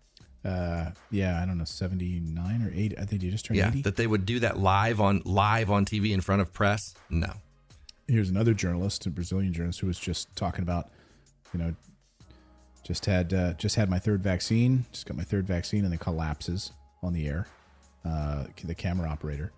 I don't know, 79 or 80. I think he just turned 80. That they would do that live on TV in front of press. No. Here's another journalist, a Brazilian journalist, who was just talking about, just had my third vaccine, just got my third vaccine, and then collapses on the air. The camera operator.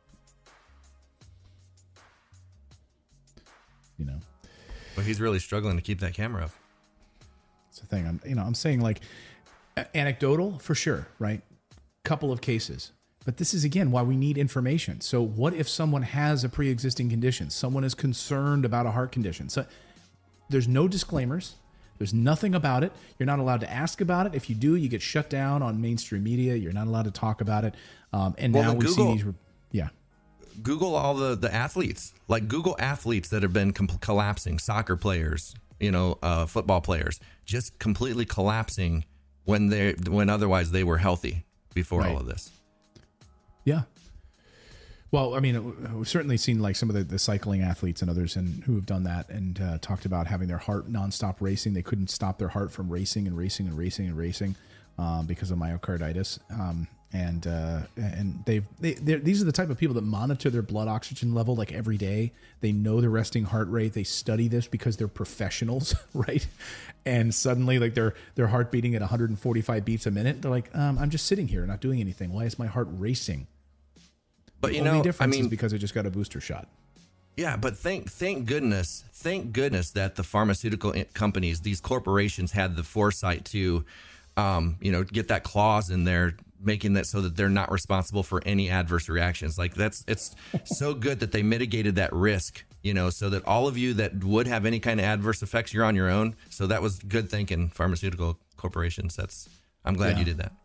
Well, he's really struggling to keep that camera up. It's the thing. I'm saying, like, anecdotal for sure, right? Couple of cases. But this is, again, why we need information. So what if someone has a pre-existing condition? Someone is concerned about a heart condition. So there's no disclaimers. There's nothing about it. You're not allowed to ask about it. If you do, you get shut down on mainstream media. You're not allowed to talk about it. Now we see these... Yeah. Google all the athletes, like Google athletes that have been collapsing, soccer players, football players, just completely collapsing when otherwise they were healthy before all of this. Yeah. Well, I mean, we've certainly seen like some of the cycling athletes and others who have done that and talked about having their heart nonstop racing. They couldn't stop their heart from racing because of myocarditis. And these are the type of people that monitor their blood oxygen level like every day. They know the resting heart rate. They study this because they're professionals, right? And suddenly, like their heart beating at 145 beats a minute. They're like, I'm just sitting here, not doing anything. Why is my heart racing? But the only difference is because I just got a booster shot. Yeah, but thank goodness that the pharmaceutical companies, these corporations, had the foresight to, get that clause in there, making that so that they're not responsible for any adverse reactions. Like it's so good that they mitigated that risk, so that all of you that would have any kind of adverse effects, you're on your own. So that was good thinking, pharmaceutical corporations. I'm glad you did that.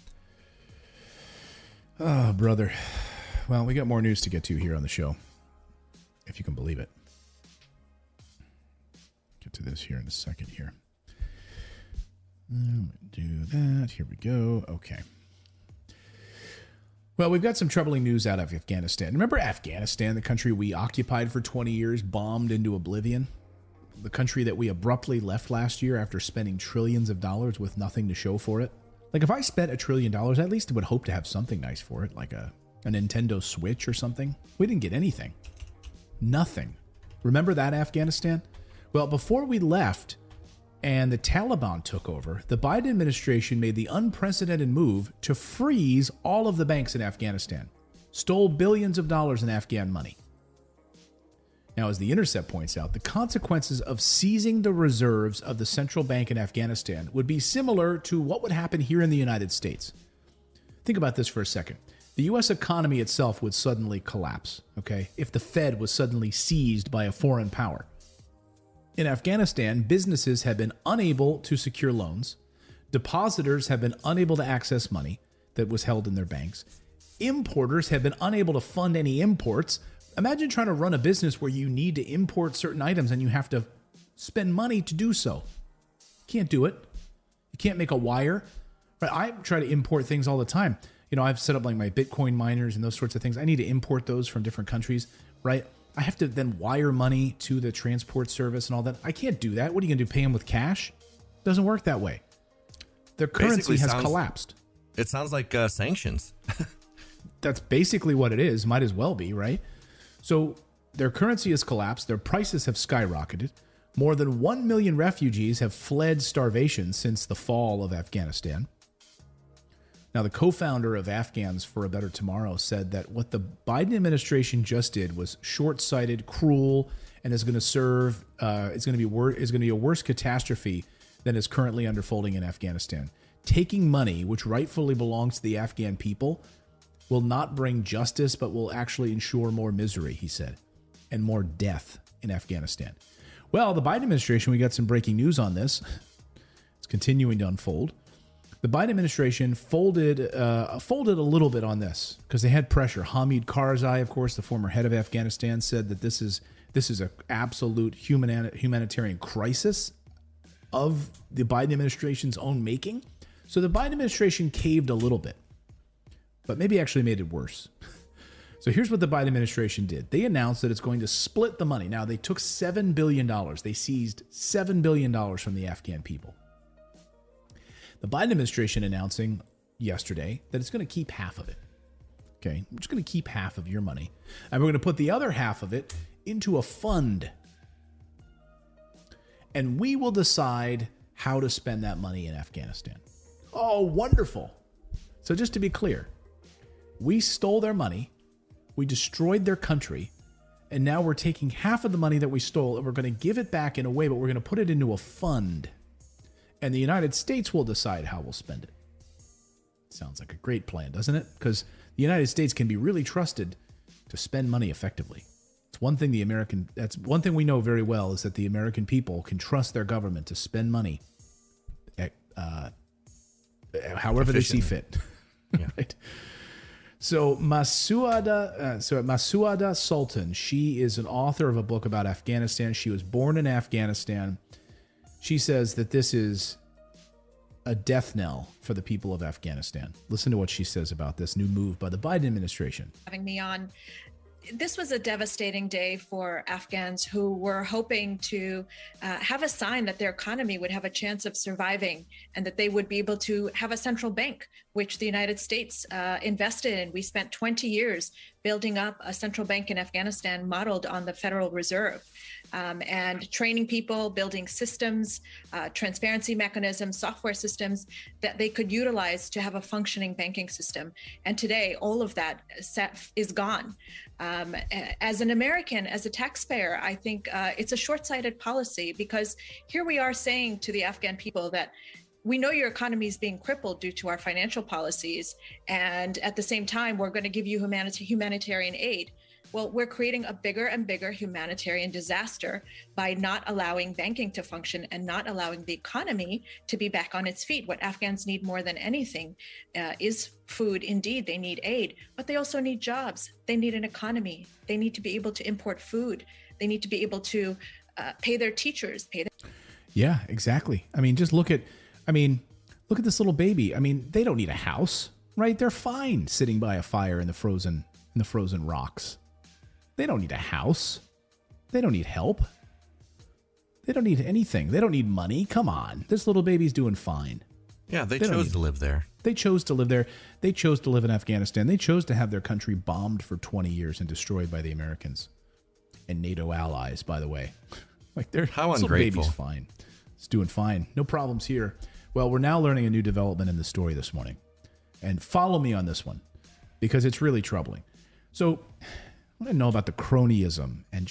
Oh, brother. Well, we got more news to get to here on the show, if you can believe it. Get to this here in a second here. Do that. Here we go. Okay. Well, we've got some troubling news out of Afghanistan. Remember Afghanistan, the country we occupied for 20 years, bombed into oblivion? The country that we abruptly left last year after spending trillions of dollars with nothing to show for it? Like, if I spent $1 trillion, at least I would hope to have something nice for it, like a Nintendo Switch or something. We didn't get anything. Nothing. Remember that, Afghanistan? Well, before we left and the Taliban took over, the Biden administration made the unprecedented move to freeze all of the banks in Afghanistan, stole billions of dollars in Afghan money. Now, as The Intercept points out, the consequences of seizing the reserves of the central bank in Afghanistan would be similar to what would happen here in the United States. Think about this for a second. The U.S. economy itself would suddenly collapse, okay, if the Fed was suddenly seized by a foreign power. In Afghanistan, businesses have been unable to secure loans. Depositors have been unable to access money that was held in their banks. Importers have been unable to fund any imports. Imagine trying to run a business where you need to import certain items and you have to spend money to do so. You can't do it. You can't make a wire. Right? I try to import things all the time. You know, I've set up like my Bitcoin miners and those sorts of things. I need to import those from different countries, right? I have to then wire money to the transport service and all that. I can't do that. What are you going to do? Pay them with cash? Doesn't work that way. Their currency has collapsed. It sounds like sanctions. That's basically what it is. Might as well be, right? So their currency has collapsed. Their prices have skyrocketed. More than 1 million refugees have fled starvation since the fall of Afghanistan. Now, the co-founder of Afghans for a Better Tomorrow said that what the Biden administration just did was short-sighted, cruel, and is going to serve. Is going to be a worse catastrophe than is currently unfolding in Afghanistan. Taking money, which rightfully belongs to the Afghan people, will not bring justice, but will actually ensure more misery, he said, and more death in Afghanistan. Well, the Biden administration, we got some breaking news on this. It's continuing to unfold. The Biden administration folded a little bit on this because they had pressure. Hamid Karzai, of course, the former head of Afghanistan, said that this is an absolute humanitarian crisis of the Biden administration's own making. So the Biden administration caved a little bit, but maybe actually made it worse. So here's what the Biden administration did. They announced that it's going to split the money. Now, they took $7 billion. They seized $7 billion from the Afghan people. The Biden administration announcing yesterday that it's going to keep half of it. Okay, we're just going to keep half of your money. And we're going to put the other half of it into a fund. And we will decide how to spend that money in Afghanistan. Oh, wonderful. So just to be clear, we stole their money, we destroyed their country, and now we're taking half of the money that we stole and we're going to give it back in a way, but we're going to put it into a fund. And the United States will decide how we'll spend it. Sounds like a great plan, doesn't it? Because the United States can be really trusted to spend money effectively. It's one thing that's one thing we know very well is that the American people can trust their government to spend money however they see fit. Yeah. Right? So Masuada Sultan, she is an author of a book about Afghanistan. She was born in Afghanistan. She says that this is a death knell for the people of Afghanistan. Listen to what she says about this new move by the Biden administration. Having me on. This was a devastating day for Afghans who were hoping to have a sign that their economy would have a chance of surviving and that they would be able to have a central bank, which the United States invested in. We spent 20 years building up a central bank in Afghanistan modeled on the Federal Reserve. And training people, building systems, transparency mechanisms, software systems that they could utilize to have a functioning banking system. And today, all of that is gone. As an American, as a taxpayer, I think it's a short-sighted policy because here we are saying to the Afghan people that we know your economy is being crippled due to our financial policies. And at the same time, we're going to give you humanitarian aid. Well, we're creating a bigger and bigger humanitarian disaster by not allowing banking to function and not allowing the economy to be back on its feet. What Afghans need more than anything is food. Indeed, they need aid, but they also need jobs. They need an economy. They need to be able to import food. They need to be able to pay their teachers. Yeah, exactly. I mean, just look at this little baby. I mean, they don't need a house, right? They're fine sitting by a fire in the frozen rocks. They don't need a house. They don't need help. They don't need anything. They don't need money. Come on. This little baby's doing fine. Yeah, they chose to live there. They chose to live there. They chose to live in Afghanistan. They chose to have their country bombed for 20 years and destroyed by the Americans and NATO allies, by the way. Like how this ungrateful. Little baby's fine. It's doing fine. No problems here. Well, we're now learning a new development in the story this morning. And follow me on this one because it's really troubling. So I want to know about the cronyism and just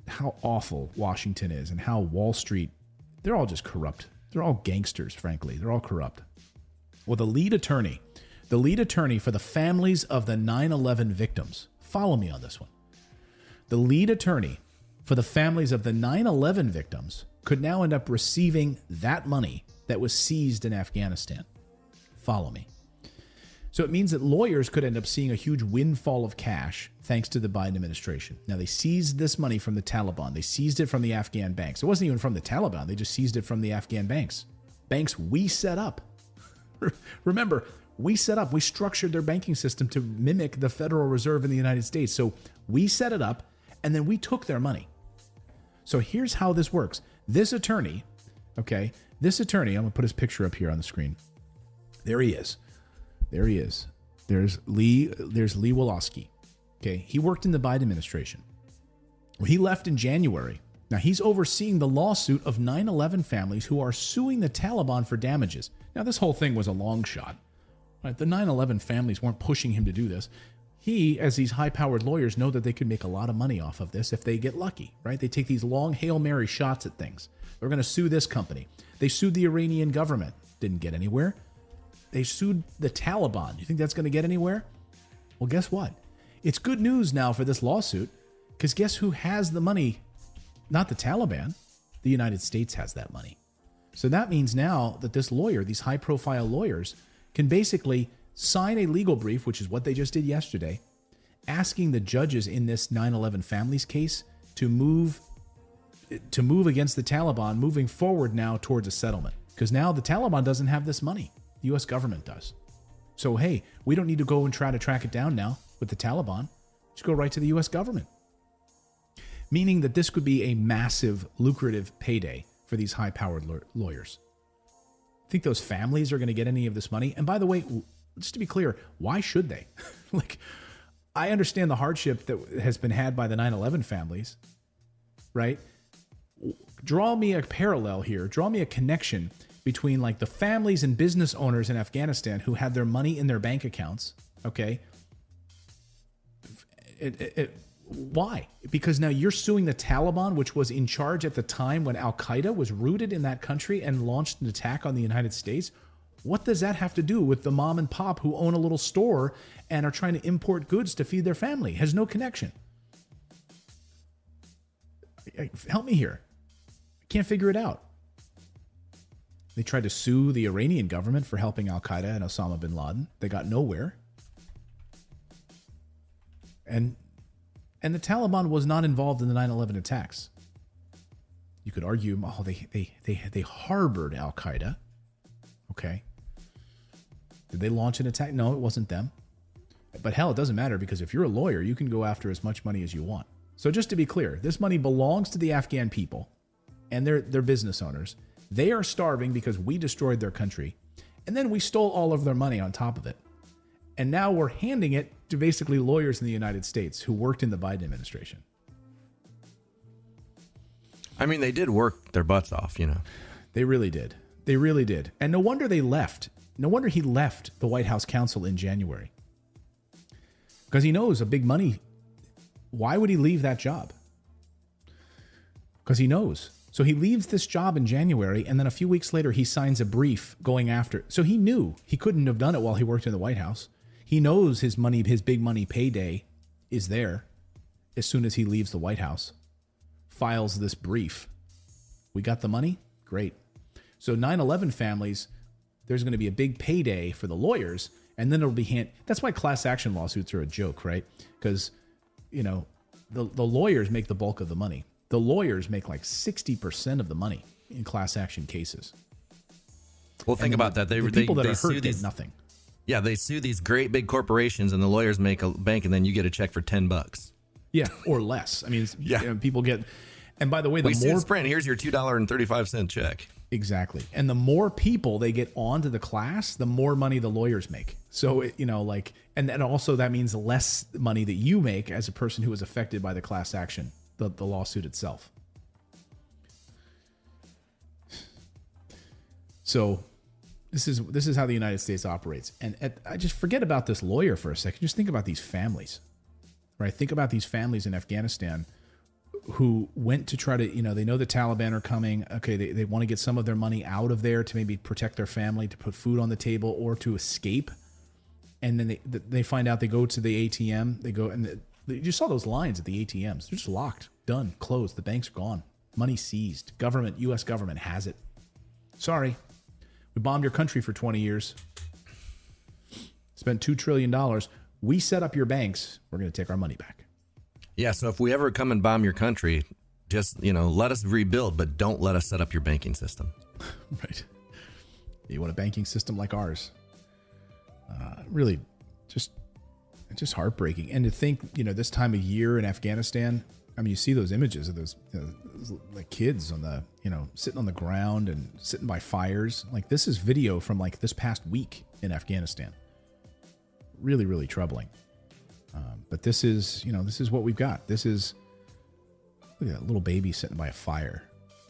how awful Washington is and how Wall Street, they're all just corrupt. They're all gangsters, frankly. They're all corrupt. Well, the lead attorney for the families of the 9/11 victims, follow me on this one. The lead attorney for the families of the 9/11 victims could now end up receiving that money that was seized in Afghanistan. Follow me. So it means that lawyers could end up seeing a huge windfall of cash thanks to the Biden administration. Now, they seized this money from the Taliban. They seized it from the Afghan banks. It wasn't even from the Taliban. They just seized it from the Afghan banks. Banks we set up. Remember, we structured their banking system to mimic the Federal Reserve in the United States. So we set it up, and then we took their money. So here's how this works. This attorney, I'm going to put his picture up here on the screen. There he is. There's Lee Wolosky. Okay, he worked in the Biden administration. Well, he left in January. Now, he's overseeing the lawsuit of 9/11 families who are suing the Taliban for damages. Now, this whole thing was a long shot. Right? The 9/11 families weren't pushing him to do this. He, as these high-powered lawyers, know that they could make a lot of money off of this if they get lucky, right? They take these long Hail Mary shots at things. They're going to sue this company. They sued the Iranian government. Didn't get anywhere. They sued the Taliban. You think that's going to get anywhere? Well, guess what? It's good news now for this lawsuit, because guess who has the money? Not the Taliban. The United States has that money. So that means now that this lawyer, these high-profile lawyers, can basically sign a legal brief, which is what they just did yesterday, asking the judges in this 9/11 families case to move against the Taliban, moving forward now towards a settlement. Because now the Taliban doesn't have this money. The U.S. government does. So, hey, we don't need to go and try to track it down now with the Taliban. Just go right to the U.S. government. Meaning that this could be a massive, lucrative payday for these high-powered lawyers. Think those families are going to get any of this money? And by the way, just to be clear, why should they? I understand the hardship that has been had by the 9/11 families, right? Draw me a parallel here. Draw me a connection between the families and business owners in Afghanistan who had their money in their bank accounts, okay? Why? Because now you're suing the Taliban, which was in charge at the time when Al-Qaeda was rooted in that country and launched an attack on the United States. What does that have to do with the mom and pop who own a little store and are trying to import goods to feed their family? It has no connection. Help me here. I can't figure it out. They tried to sue the Iranian government for helping Al-Qaeda and Osama bin Laden. They got nowhere. And the Taliban was not involved in the 9/11 attacks. You could argue, they harbored Al-Qaeda. Okay. Did they launch an attack? No, it wasn't them. But hell, it doesn't matter, because if you're a lawyer, you can go after as much money as you want. So just to be clear, this money belongs to the Afghan people and their business owners. They are starving because we destroyed their country, and then we stole all of their money on top of it. And now we're handing it to basically lawyers in the United States who worked in the Biden administration. I mean, they did work their butts off, They really did. They really did. And no wonder they left. No wonder he left the White House counsel in January. Because he knows a big money. Why would he leave that job? Because he knows. So he leaves this job in January, and then a few weeks later, he signs a brief going after. So he knew he couldn't have done it while he worked in the White House. He knows his big money payday is there as soon as he leaves the White House. Files this brief. We got the money? Great. So 9/11 families, there's going to be a big payday for the lawyers, and then it'll be that's why class action lawsuits are a joke, right? Because, the lawyers make the bulk of the money. The lawyers make 60% of the money in class action cases. Well, think about that. The people that are hurt get nothing. Yeah, they sue these great big corporations, and the lawyers make a bank, and then you get a check for $10. Yeah, or less. I mean, people get. And by the way, we sued Sprint. Here's your $2.35 check. Exactly. And the more people they get onto the class, the more money the lawyers make. So, and then also that means less money that you make as a person who was affected by the class action, the lawsuit itself. So this is how the United States operates. And I just forget about this lawyer for a second. Just think about these families, right? Think about these families in Afghanistan who went to try to, they know the Taliban are coming. Okay, they want to get some of their money out of there to maybe protect their family, to put food on the table, or to escape. And then they find out, they go to the ATM. They go, and you just saw those lines at the ATMs. They're just locked, done, closed. The banks are gone. Money seized. Government, U.S. government has it. Sorry. We bombed your country for 20 years. Spent $2 trillion. We set up your banks. We're going to take our money back. Yeah, so if we ever come and bomb your country, just, let us rebuild, but don't let us set up your banking system. Right. You want a banking system like ours. Really just heartbreaking. And to think, this time of year in Afghanistan, I mean, you see those images of those, like kids on the, sitting on the ground and sitting by fires. Like, this is video from like this past week in Afghanistan. Really, really troubling. But this is what we've got. Look at that little baby sitting by a fire.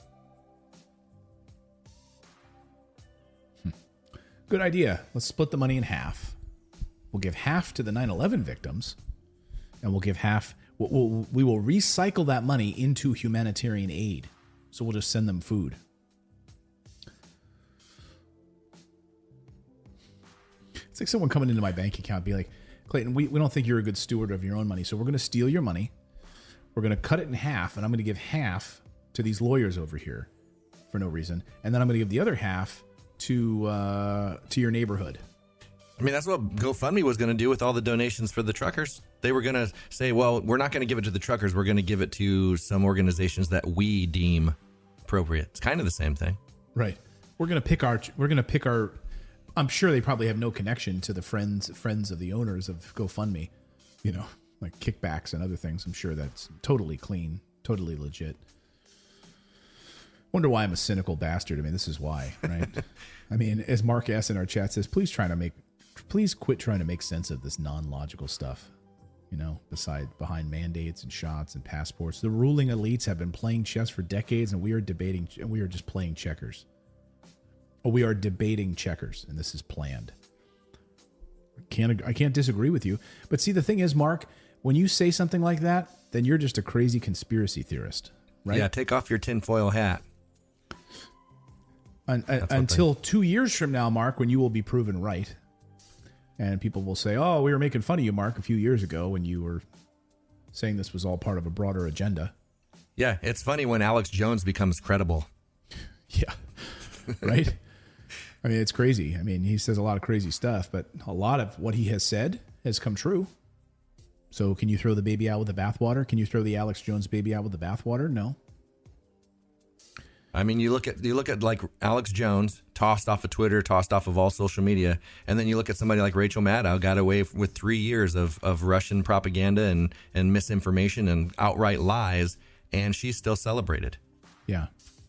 Good idea. Let's split the money in half. We'll give half to the 9/11 victims, and we'll give half. We will recycle that money into humanitarian aid. So we'll just send them food. It's like someone coming into my bank account and be like, Clayton, we don't think you're a good steward of your own money, so we're going to steal your money. We're going to cut it in half, and I'm going to give half to these lawyers over here for no reason, and then I'm going to give the other half to your neighborhood. I mean, that's what GoFundMe was going to do with all the donations for the truckers. They were going to say, well, we're not going to give it to the truckers. We're going to give it to some organizations that we deem appropriate. It's kind of the same thing. Right. We're going to pick our, I'm sure they probably have no connection to the friends of the owners of GoFundMe, like kickbacks and other things. I'm sure that's totally clean, totally legit. Wonder why I'm a cynical bastard. I mean, this is why, right? I mean, as Mark S. in our chat says, please quit trying to make sense of this non-logical stuff. Behind mandates and shots and passports. The ruling elites have been playing chess for decades, and we are just playing checkers. We are debating checkers, and this is planned. I can't disagree with you. But see, the thing is, Mark, when you say something like that, then you're just a crazy conspiracy theorist, right? Yeah, take off your tinfoil hat. Until 2 years from now, Mark, when you will be proven right. And people will say, oh, we were making fun of you, Mark, a few years ago when you were saying this was all part of a broader agenda. Yeah, it's funny when Alex Jones becomes credible. Yeah, right? I mean, it's crazy. I mean, he says a lot of crazy stuff, but a lot of what he has said has come true. So can you throw the baby out with the bathwater? Can you throw the Alex Jones baby out with the bathwater? No. I mean, you look at like Alex Jones, tossed off of Twitter, tossed off of all social media, and then you look at somebody like Rachel Maddow, got away with 3 years of Russian propaganda and misinformation and outright lies, and she's still celebrated. Yeah.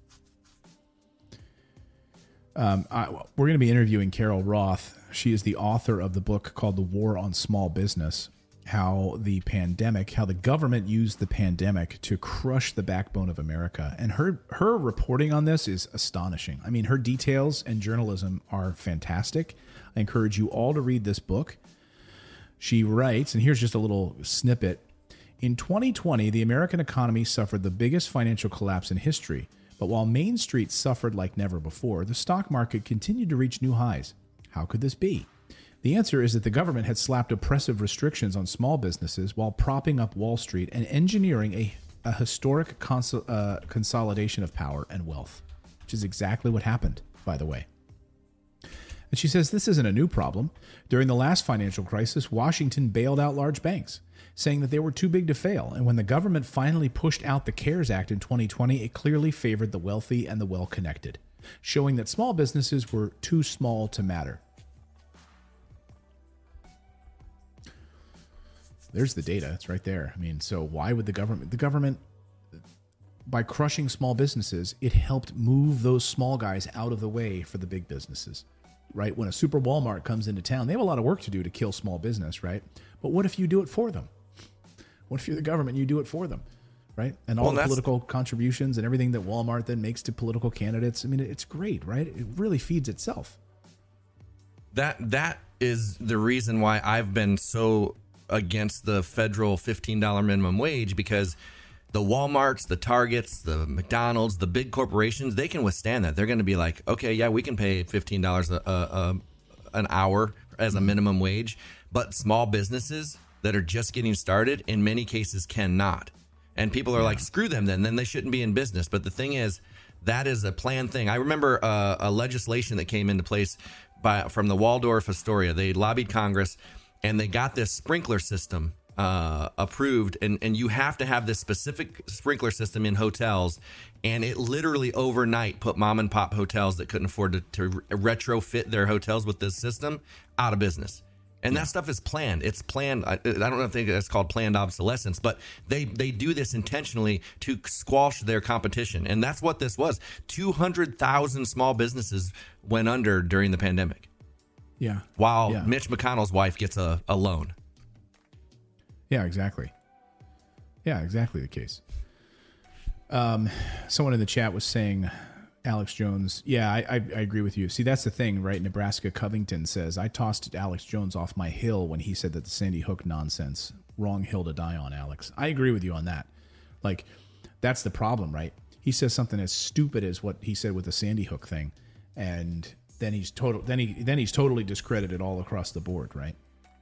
We're going to be interviewing Carol Roth. She is the author of the book called The War on Small Business. How the government used the pandemic to crush the backbone of America. And her reporting on this is astonishing. I mean, her details and journalism are fantastic. I encourage you all to read this book. She writes, and here's just a little snippet. In 2020, the American economy suffered the biggest financial collapse in history. But while Main Street suffered like never before, the stock market continued to reach new highs. How could this be? The answer is that the government had slapped oppressive restrictions on small businesses while propping up Wall Street and engineering a historic consolidation of power and wealth, which is exactly what happened, by the way. And she says this isn't a new problem. During the last financial crisis, Washington bailed out large banks, saying that they were too big to fail. And when the government finally pushed out the CARES Act in 2020, it clearly favored the wealthy and the well-connected, showing that small businesses were too small to matter. There's the data. It's right there. I mean, so why would the government, by crushing small businesses, it helped move those small guys out of the way for the big businesses, right? When a super Walmart comes into town, they have a lot of work to do to kill small business, right? But what if you do it for them? What if you're the government and you do it for them, right? And all the political contributions and everything that Walmart then makes to political candidates. I mean, it's great, right? It really feeds itself. That is the reason why I've been so against the federal $15 minimum wage, because the Walmarts, the Targets, the McDonald's, the big corporations, they can withstand that. They're going to be like, okay, yeah, we can pay $15 an hour as a minimum wage. But small businesses that are just getting started, in many cases, cannot. And people are like, screw them then they shouldn't be in business. But the thing is, that is a planned thing. I remember a legislation that came into place from the Waldorf Astoria. They lobbied Congress, and they got this sprinkler system approved, and you have to have this specific sprinkler system in hotels, and it literally overnight put mom and pop hotels that couldn't afford to retrofit their hotels with this system out of business. And that stuff is planned. It's planned. I don't know if it's called planned obsolescence, but they do this intentionally to squash their competition. And that's what this was. 200,000 small businesses went under during the pandemic. Yeah. While Mitch McConnell's wife gets a loan. Yeah, exactly. Yeah, exactly the case. Someone in the chat was saying, Alex Jones. Yeah, I agree with you. See, that's the thing, right? Nebraska Covington says, I tossed Alex Jones off my hill when he said that the Sandy Hook nonsense. Wrong hill to die on, Alex. I agree with you on that. Like, that's the problem, right? He says something as stupid as what he said with the Sandy Hook thing, and then he's totally discredited all across the board, right?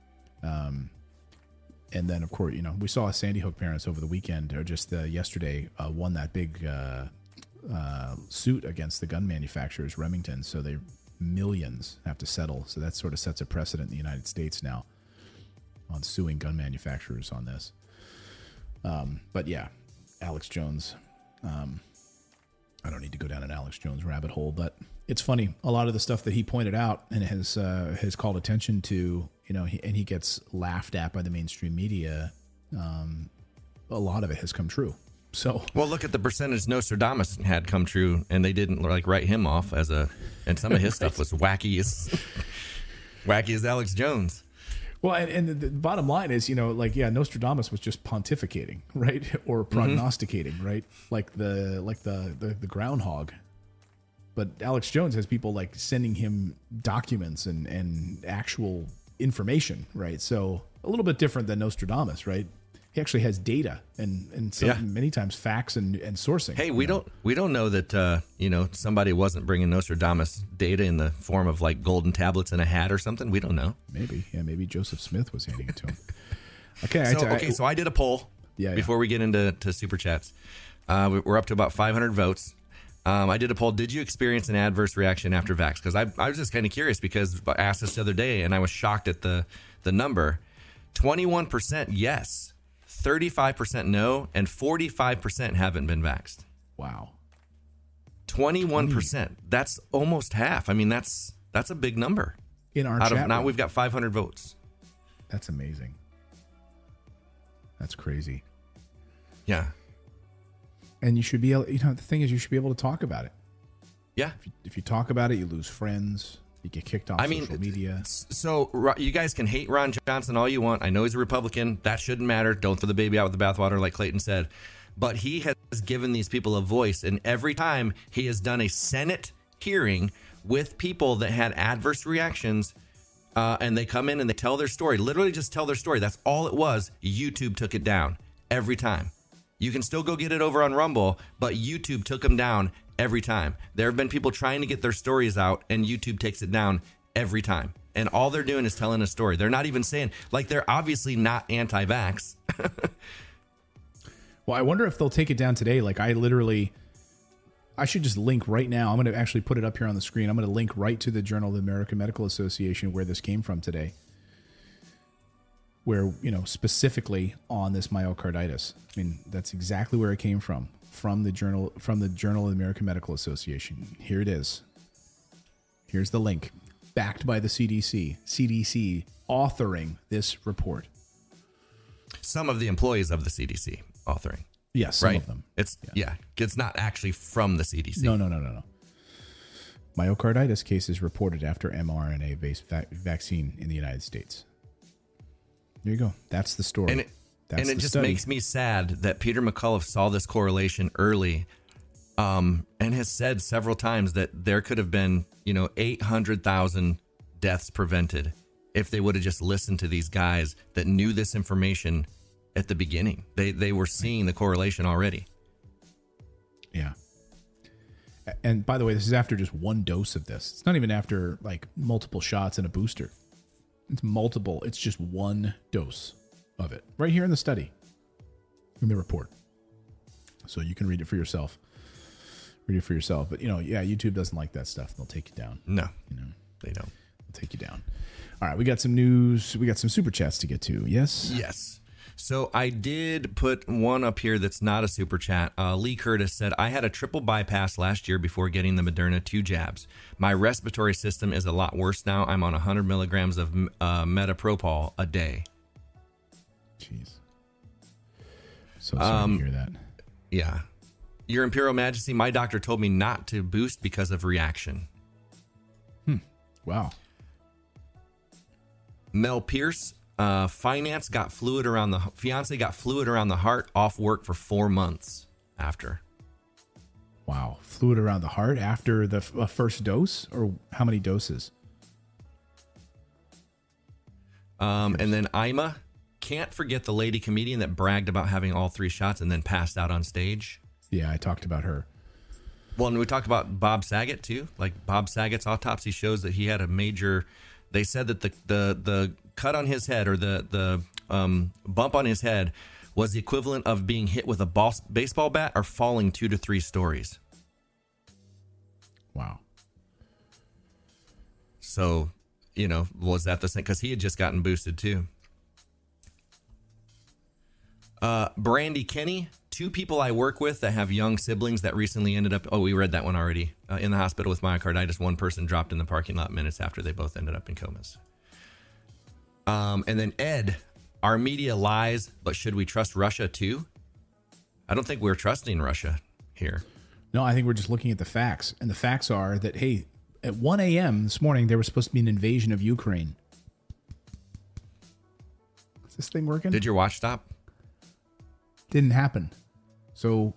And then, of course, we saw Sandy Hook parents over the weekend, or just yesterday, won that big suit against the gun manufacturers, Remington. So millions have to settle. So that sort of sets a precedent in the United States now on suing gun manufacturers on this. But yeah, Alex Jones. I don't need to go down an Alex Jones rabbit hole, but it's funny. A lot of the stuff that he pointed out and has called attention to, and he gets laughed at by the mainstream media. A lot of it has come true. So, well, look at the percentage Nostradamus had come true, and they didn't write him off and some of his stuff was wacky as Alex Jones. Well, and the bottom line is, Nostradamus was just pontificating, right, or prognosticating, right, like the groundhog. But Alex Jones has people sending him documents and actual information, right? So a little bit different than Nostradamus, right? He actually has data and many times facts and sourcing. Hey, we don't know that somebody wasn't bringing Nostradamus data in the form of golden tablets in a hat or something. We don't know. Maybe Joseph Smith was handing it to him. So I did a poll. Before we get into super chats, we're up to about 500 votes. I did a poll. Did you experience an adverse reaction after vax? Because I was just kind of curious because I asked this the other day and I was shocked at the number. 21% yes. 35% no, and 45% haven't been vaxxed. Wow. 21%. That's almost half. I mean, that's a big number. In our chat now we've got 500 votes. That's amazing. That's crazy. Yeah. And you should be able, the thing is, you should be able to talk about it. Yeah. If you talk about it, you lose friends. You get kicked off social media. So you guys can hate Ron Johnson all you want. I know he's a Republican. That shouldn't matter. Don't throw the baby out with the bathwater, like Clayton said. But he has given these people a voice. And every time he has done a Senate hearing with people that had adverse reactions, and they come in and they tell their story, literally just tell their story. That's all it was. YouTube took it down every time. You can still go get it over on Rumble, but YouTube took them down every time. There have been people trying to get their stories out, and YouTube takes it down every time. And all they're doing is telling a story. They're not even saying, they're obviously not anti-vax. Well, I wonder if they'll take it down today. I should just link right now. I'm going to actually put it up here on the screen. I'm going to link right to the Journal of the American Medical Association where this came from today. Where, specifically on this myocarditis. I mean, that's exactly where it came from the Journal of the American Medical Association. Here it is. Here's the link. Backed by the CDC authoring this report. Some of the employees of the CDC authoring. Yes, some of them. It's not actually from the CDC. No. Myocarditis cases reported after mRNA-based vaccine in the United States. There you go. That's the story. And it just makes me sad that Peter McCullough saw this correlation early, and has said several times that there could have been, 800,000 deaths prevented if they would have just listened to these guys that knew this information at the beginning. They were seeing the correlation already. Yeah. And by the way, this is after just one dose of this. It's not even after like multiple shots and a booster. It's multiple. It's just one dose of it right here in the study, in the report. So you can read it for yourself. But, yeah, YouTube doesn't like that stuff. They'll take you down. No, they don't. They'll take you down. All right, we got some news. We got some super chats to get to. Yes? Yes. So I did put one up here that's not a super chat. Lee Curtis said, I had a triple bypass last year before getting the Moderna 2 jabs. My respiratory system is a lot worse now. I'm on 100 milligrams of metapropol a day. Jeez. So sorry to hear that. Yeah. Your Imperial Majesty, my doctor told me not to boost because of reaction. Wow. Mel Pierce, fiancé got fluid around the heart, off work for 4 months after. Wow. Fluid around the heart after the first dose, or how many doses? And then Ima, can't forget the lady comedian that bragged about having all 3 shots and then passed out on stage. Yeah, I talked about her. Well, and we talked about Bob Saget too. Like Bob Saget's autopsy shows that he had a major. They said that the cut on his head, or the bump on his head, was the equivalent of being hit with a baseball bat or falling 2 to 3 stories. Wow. So, was that the same? Because he had just gotten boosted too. Brandy Kenny, 2 people I work with that have young siblings that recently ended up, we read that one already, in the hospital with myocarditis. 1 person dropped in the parking lot minutes after they both ended up in comas. And then Ed, our media lies, but should we trust Russia too? I don't think we're trusting Russia here. No, I think we're just looking at the facts. And the facts are that, hey, at 1 a.m. this morning, there was supposed to be an invasion of Ukraine. Is this thing working? Did your watch stop? Didn't happen. So,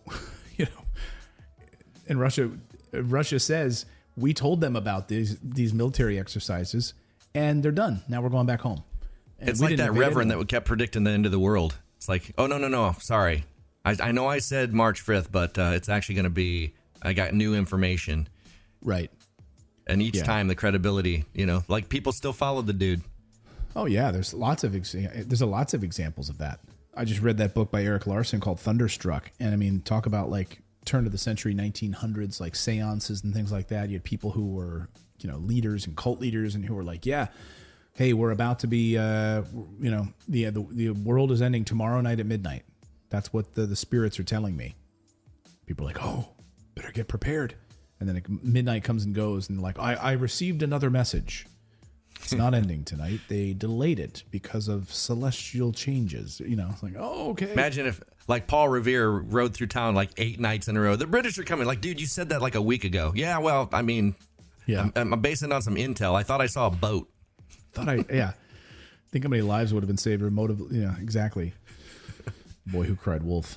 and Russia says, we told them about these military exercises, and they're done. Now we're going back home. And it's like that reverend that kept predicting the end of the world. It's like, oh, no, sorry. I know I said March 5th, but it's actually going to be, I got new information. Right. And each time the credibility, like people still followed the dude. Oh, yeah. There's lots of examples of that. I just read that book by Eric Larson called Thunderstruck. And I mean, talk about like turn of the century 1900s, like seances and things like that. You had people who were, leaders and cult leaders, and who were like, yeah, hey, we're about to be, the world is ending tomorrow night at midnight. That's what the spirits are telling me. People are like, oh, better get prepared. And then midnight comes and goes, and like, I received another message. It's not ending tonight. They delayed it because of celestial changes. It's like, oh, okay. Imagine if, like, Paul Revere rode through town like 8 nights in a row. The British are coming. Like, dude, you said that like a week ago. Yeah, well, I mean, I'm basing it on some intel. I thought I saw a boat. Think how many lives would have been saved remotely. Yeah, exactly. Boy who cried wolf.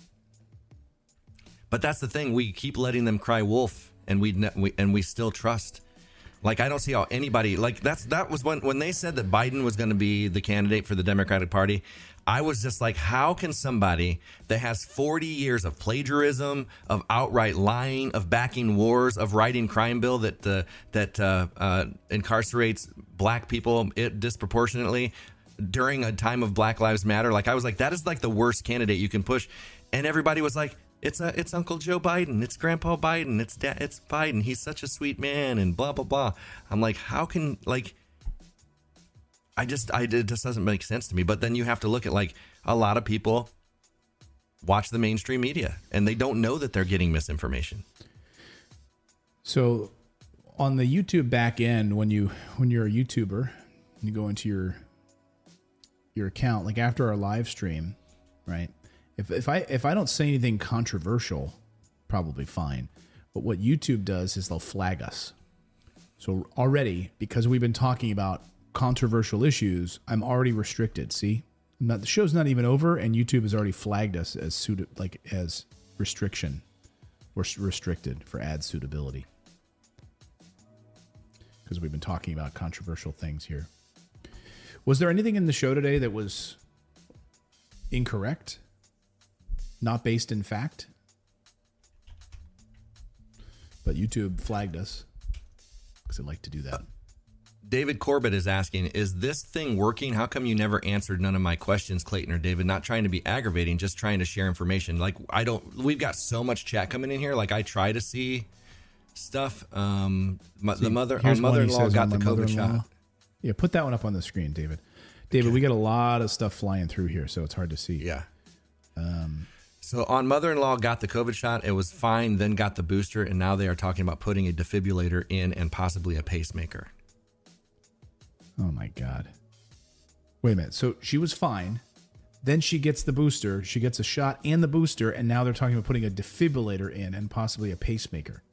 But that's the thing. We keep letting them cry wolf, and we still trust. Like, I don't see how anybody, like, that was when they said that Biden was going to be the candidate for the Democratic Party. I was just like, how can somebody that has 40 years of plagiarism, of outright lying, of backing wars, of writing crime bill that incarcerates black people disproportionately during a time of Black Lives Matter? Like, I was like, that is like the worst candidate you can push. And everybody was like, it's Uncle Joe Biden, it's Grandpa Biden, it's Biden. He's such a sweet man, and blah blah blah. I'm like, how can, like, it just doesn't make sense to me. But then you have to look at, like, a lot of people watch the mainstream media and they don't know that they're getting misinformation. So on the YouTube back end, when you're a YouTuber, you go into your account, like after our live stream, right? If I don't say anything controversial, probably fine. But what YouTube does is they'll flag us. So already, because we've been talking about controversial issues, I'm already restricted. See, the show's not even over, and YouTube has already flagged us as restriction or restricted for ad suitability, because we've been talking about controversial things here. Was there anything in the show today that was incorrect, not based in fact. But YouTube flagged us because they like to do that. David Corbett is asking, is this thing working? How come you never answered none of my questions, Clayton or David? Not trying to be aggravating, just trying to share information. Like, we've got so much chat coming in here. Like, I try to see stuff. Our mother-in-law got the COVID shot. Yeah, put that one up on the screen, David. David, we got a lot of stuff flying through here, so it's hard to see. Yeah. So on mother-in-law got the COVID shot, it was fine, then got the booster, and now they are talking about putting a defibrillator in and possibly a pacemaker. Oh, my God. Wait a minute. So she was fine. Then she gets the booster. She gets a shot and the booster, and now they're talking about putting a defibrillator in and possibly a pacemaker.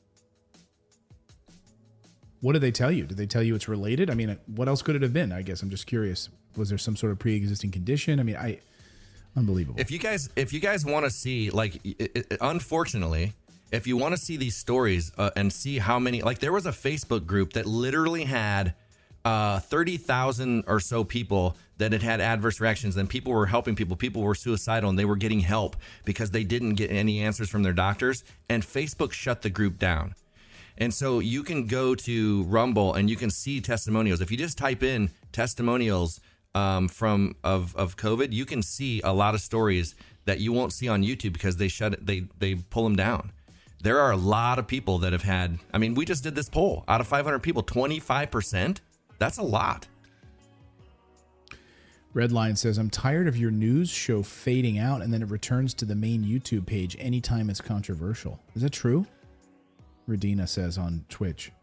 What did they tell you? Did they tell you it's related? I mean, what else could it have been? I guess I'm just curious. Was there some sort of pre-existing condition? I mean, unbelievable. If you guys want to see, like, unfortunately, if you want to see these stories and see how many, like, there was a Facebook group that literally had 30,000 or so people that had adverse reactions, and people were helping people. People were suicidal, and they were getting help because they didn't get any answers from their doctors, and Facebook shut the group down. And so you can go to Rumble and you can see testimonials. If you just type in testimonials of COVID, you can see a lot of stories that you won't see on YouTube because they shut it. They pull them down. There are a lot of people that have had. I mean, we just did this poll. Out of 500 people, 25%. That's a lot. Redline says, I'm tired of your news show fading out and then it returns to the main YouTube page anytime it's controversial. Is that true? Radina says on Twitch.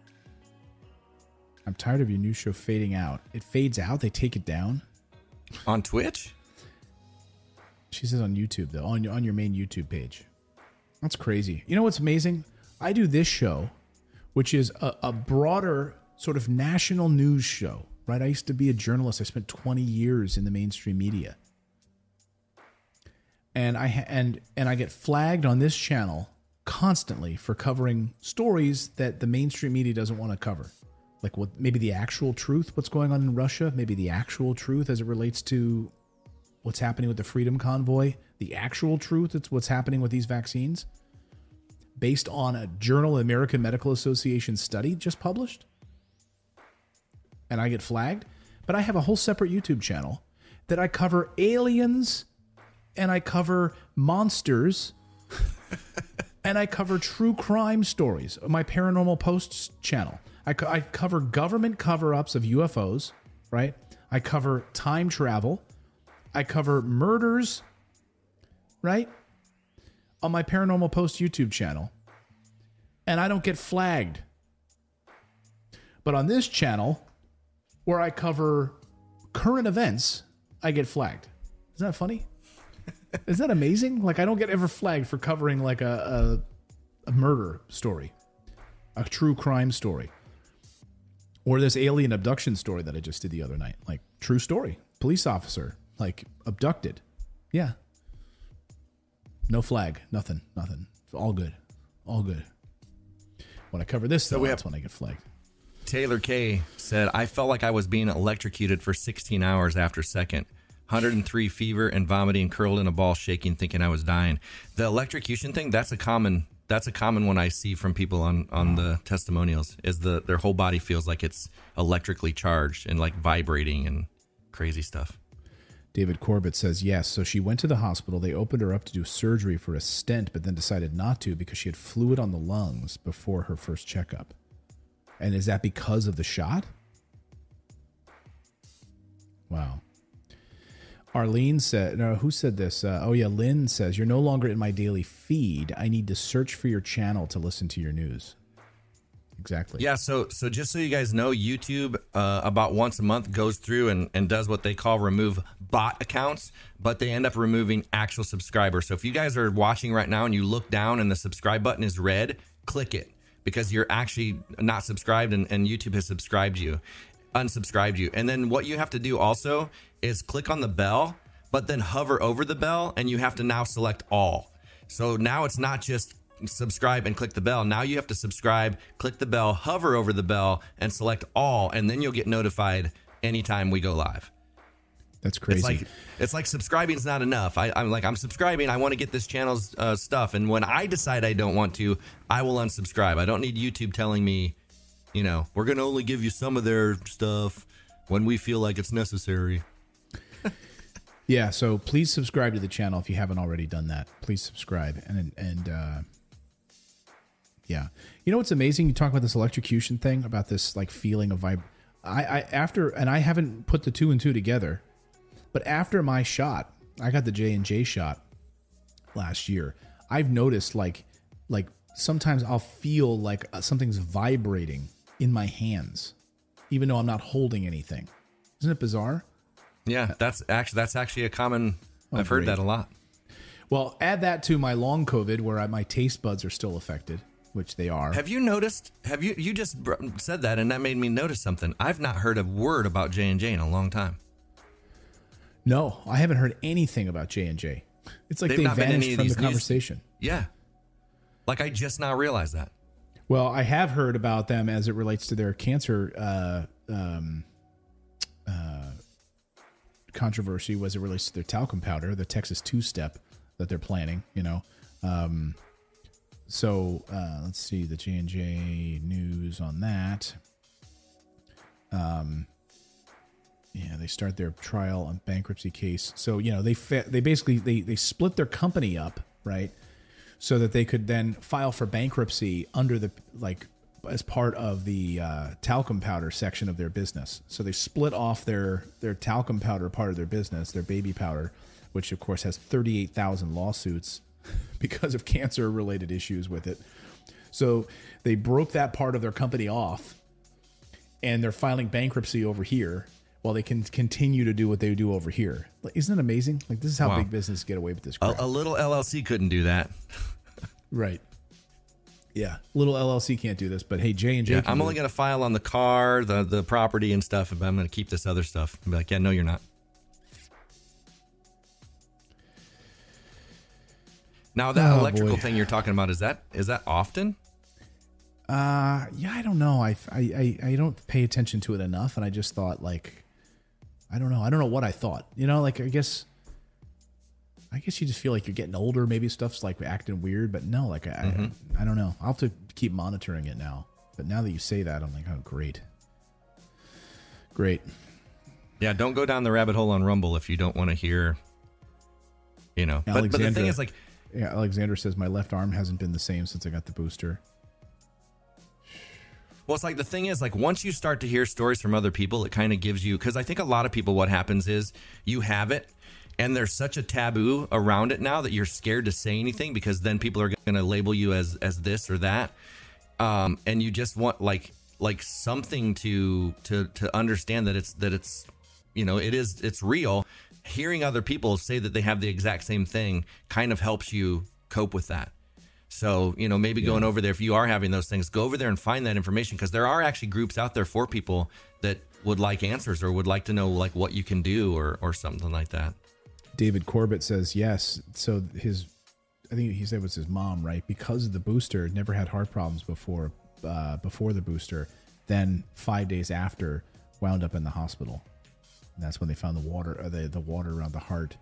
I'm tired of your news show fading out. It fades out? They take it down? On Twitch? She says on YouTube, though, on your main YouTube page. That's crazy. You know what's amazing? I do this show, which is a broader sort of national news show, right? I used to be a journalist. I spent 20 years in the mainstream media. And I get flagged on this channel constantly for covering stories that the mainstream media doesn't want to cover. Like what, maybe the actual truth, what's going on in Russia, maybe the actual truth as it relates to what's happening with the Freedom Convoy, the actual truth, it's what's happening with these vaccines, based on a Journal of the American Medical Association study just published. And I get flagged. But I have a whole separate YouTube channel that I cover aliens and I cover monsters and I cover true crime stories. My Paranormal Posts channel. I cover government cover-ups of UFOs, right? I cover time travel. I cover murders, right? On my Paranormal Post YouTube channel. And I don't get flagged. But on this channel, where I cover current events, I get flagged. Isn't that funny? Isn't that amazing? Like, I don't get ever flagged for covering like a murder story, a true crime story, or this alien abduction story that I just did the other night. Like, true story. Police officer, like, abducted. Yeah. No flag. Nothing. It's all good. All good. When I cover this, though, that's when I get flagged. Taylor K said, I felt like I was being electrocuted for 16 hours after second. 103 fever and vomiting, curled in a ball, shaking, thinking I was dying. The electrocution thing, that's a common one I see from people on the testimonials, is their whole body feels like it's electrically charged and like vibrating and crazy stuff. David Corbett says, yes, so she went to the hospital. They opened her up to do surgery for a stent, but then decided not to because she had fluid on the lungs before her first checkup. And is that because of the shot? Wow. Arlene said, no, who said this? Lynn says, you're no longer in my daily feed. I need to search for your channel to listen to your news. Exactly. Yeah, so just so you guys know, YouTube about once a month goes through and does what they call remove bot accounts, but they end up removing actual subscribers. So if you guys are watching right now and you look down and the subscribe button is red, click it because you're actually not subscribed and YouTube has unsubscribed you. And then what you have to do also is click on the bell, but then hover over the bell, and you have to now select all. So now it's not just subscribe and click the bell. Now you have to subscribe, click the bell, hover over the bell, and select all, and then you'll get notified anytime we go live. That's crazy. It's like subscribing is not enough. I'm subscribing. I want to get this channel's stuff. And when I decide I don't want to, I will unsubscribe. I don't need YouTube telling me, we're going to only give you some of their stuff when we feel like it's necessary. Yeah. So please subscribe to the channel if you haven't already done that. Please subscribe. And yeah. You know what's amazing? You talk about this electrocution thing, about this like feeling of I haven't put the 2 and 2 together. But after my shot, I got the J&J shot last year. I've noticed like sometimes I'll feel like something's vibrating in my hands, even though I'm not holding anything. Isn't it bizarre? Yeah, that's actually a common. I've heard that a lot. Well, add that to my long COVID, where my taste buds are still affected, which they are. Have you noticed? You just said that, and that made me notice something. I've not heard a word about J&J in a long time. No, I haven't heard anything about J&J. It's like they vanished from the conversation. Yeah. Like I just now realized that. Well, I have heard about them as it relates to their cancer controversy, as it relates to their talcum powder, the Texas 2-step that they're planning, So let's see the J&J news on that. Yeah, they start their trial on bankruptcy case. So, they basically they split their company up, right? So that they could then file for bankruptcy under the as part of the talcum powder section of their business. So they split off their talcum powder part of their business, their baby powder, which of course has 38,000 lawsuits because of cancer related issues with it. So they broke that part of their company off, and they're filing bankruptcy over here, while they can continue to do what they do over here. Isn't it amazing? Like, this is how big business get away with this crap. A little LLC couldn't do that. Right. Yeah. Little LLC can't do this, but hey, J&J I'm only going to file on the car, the property and stuff, but I'm going to keep this other stuff. And be like, yeah, no, you're not. Now, that electrical thing you're talking about, is that often? Yeah, I don't know. I don't pay attention to it enough, and I just thought, I don't know. I don't know what I thought. I guess you just feel like you're getting older. Maybe stuff's like acting weird, but no, I don't know. I'll have to keep monitoring it now. But now that you say that, I'm like, oh, great. Yeah, don't go down the rabbit hole on Rumble if you don't want to hear, But the thing is, yeah, Alexander says my left arm hasn't been the same since I got the booster. Well, it's like the thing is, once you start to hear stories from other people, it kind of gives you, because I think a lot of people, what happens is you have it and there's such a taboo around it now that you're scared to say anything, because then people are going to label you as this or that. And you just want like something to understand that it's it's real. Hearing other people say that they have the exact same thing kind of helps you cope with that. So, maybe going over there, if you are having those things, go over there and find that information, because there are actually groups out there for people that would like answers or would like to know what you can do or something like that. David Corbett says yes. So I think he said it was his mom, right? Because of the booster, never had heart problems before the booster. Then 5 days after, wound up in the hospital. And that's when they found the water around the heart.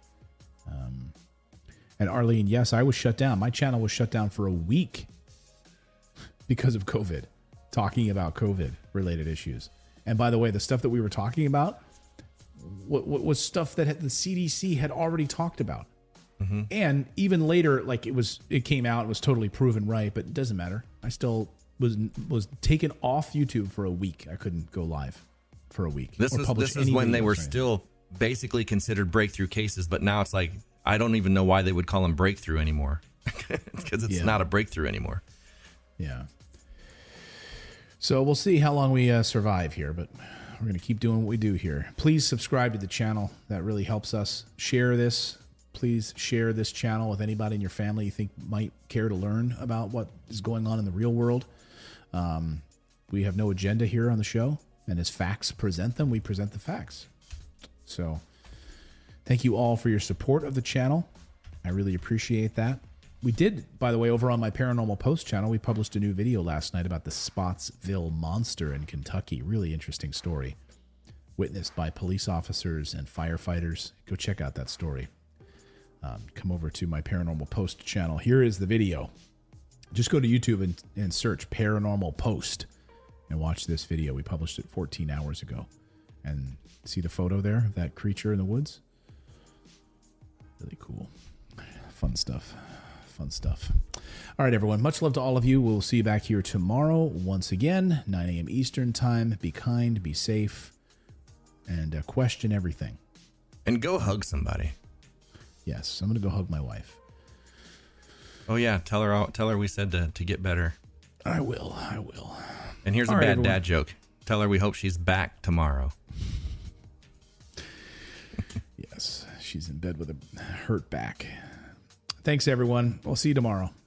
And Arlene, yes, I was shut down. My channel was shut down for a week because of COVID, talking about COVID-related issues. And by the way, the stuff that we were talking about was stuff that the CDC had already talked about. Mm-hmm. And even later, it came out, it was totally proven right, but it doesn't matter. I still was taken off YouTube for a week. I couldn't go live for a week. This is when they were still basically considered breakthrough cases, but now it's like, I don't even know why they would call them breakthrough anymore, because it's not a breakthrough anymore. Yeah. So we'll see how long we survive here, but we're going to keep doing what we do here. Please subscribe to the channel. That really helps us. Share this. Please share this channel with anybody in your family you think might care to learn about what is going on in the real world. We have no agenda here on the show, and as facts present them, we present the facts. So thank you all for your support of the channel. I really appreciate that. We did, by the way, over on my Paranormal Post channel, we published a new video last night about the Spotsville Monster in Kentucky. Really interesting story. witnessed by police officers and firefighters. Go check out that story. Come over to my Paranormal Post channel. Here is the video. Just go to YouTube and search Paranormal Post and watch this video. We published it 14 hours ago. And see the photo there of that creature in the woods? Really cool. Fun stuff. Fun stuff. All right, everyone. Much love to all of you. We'll see you back here tomorrow once again, 9 a.m. Eastern Time. Be kind, be safe, and question everything. And go hug somebody. Yes, I'm going to go hug my wife. Oh, yeah. Tell her we said to get better. I will. And here's a bad dad joke. Tell her we hope she's back tomorrow. Yes, she's in bed with a hurt back. Thanks, everyone. We'll see you tomorrow.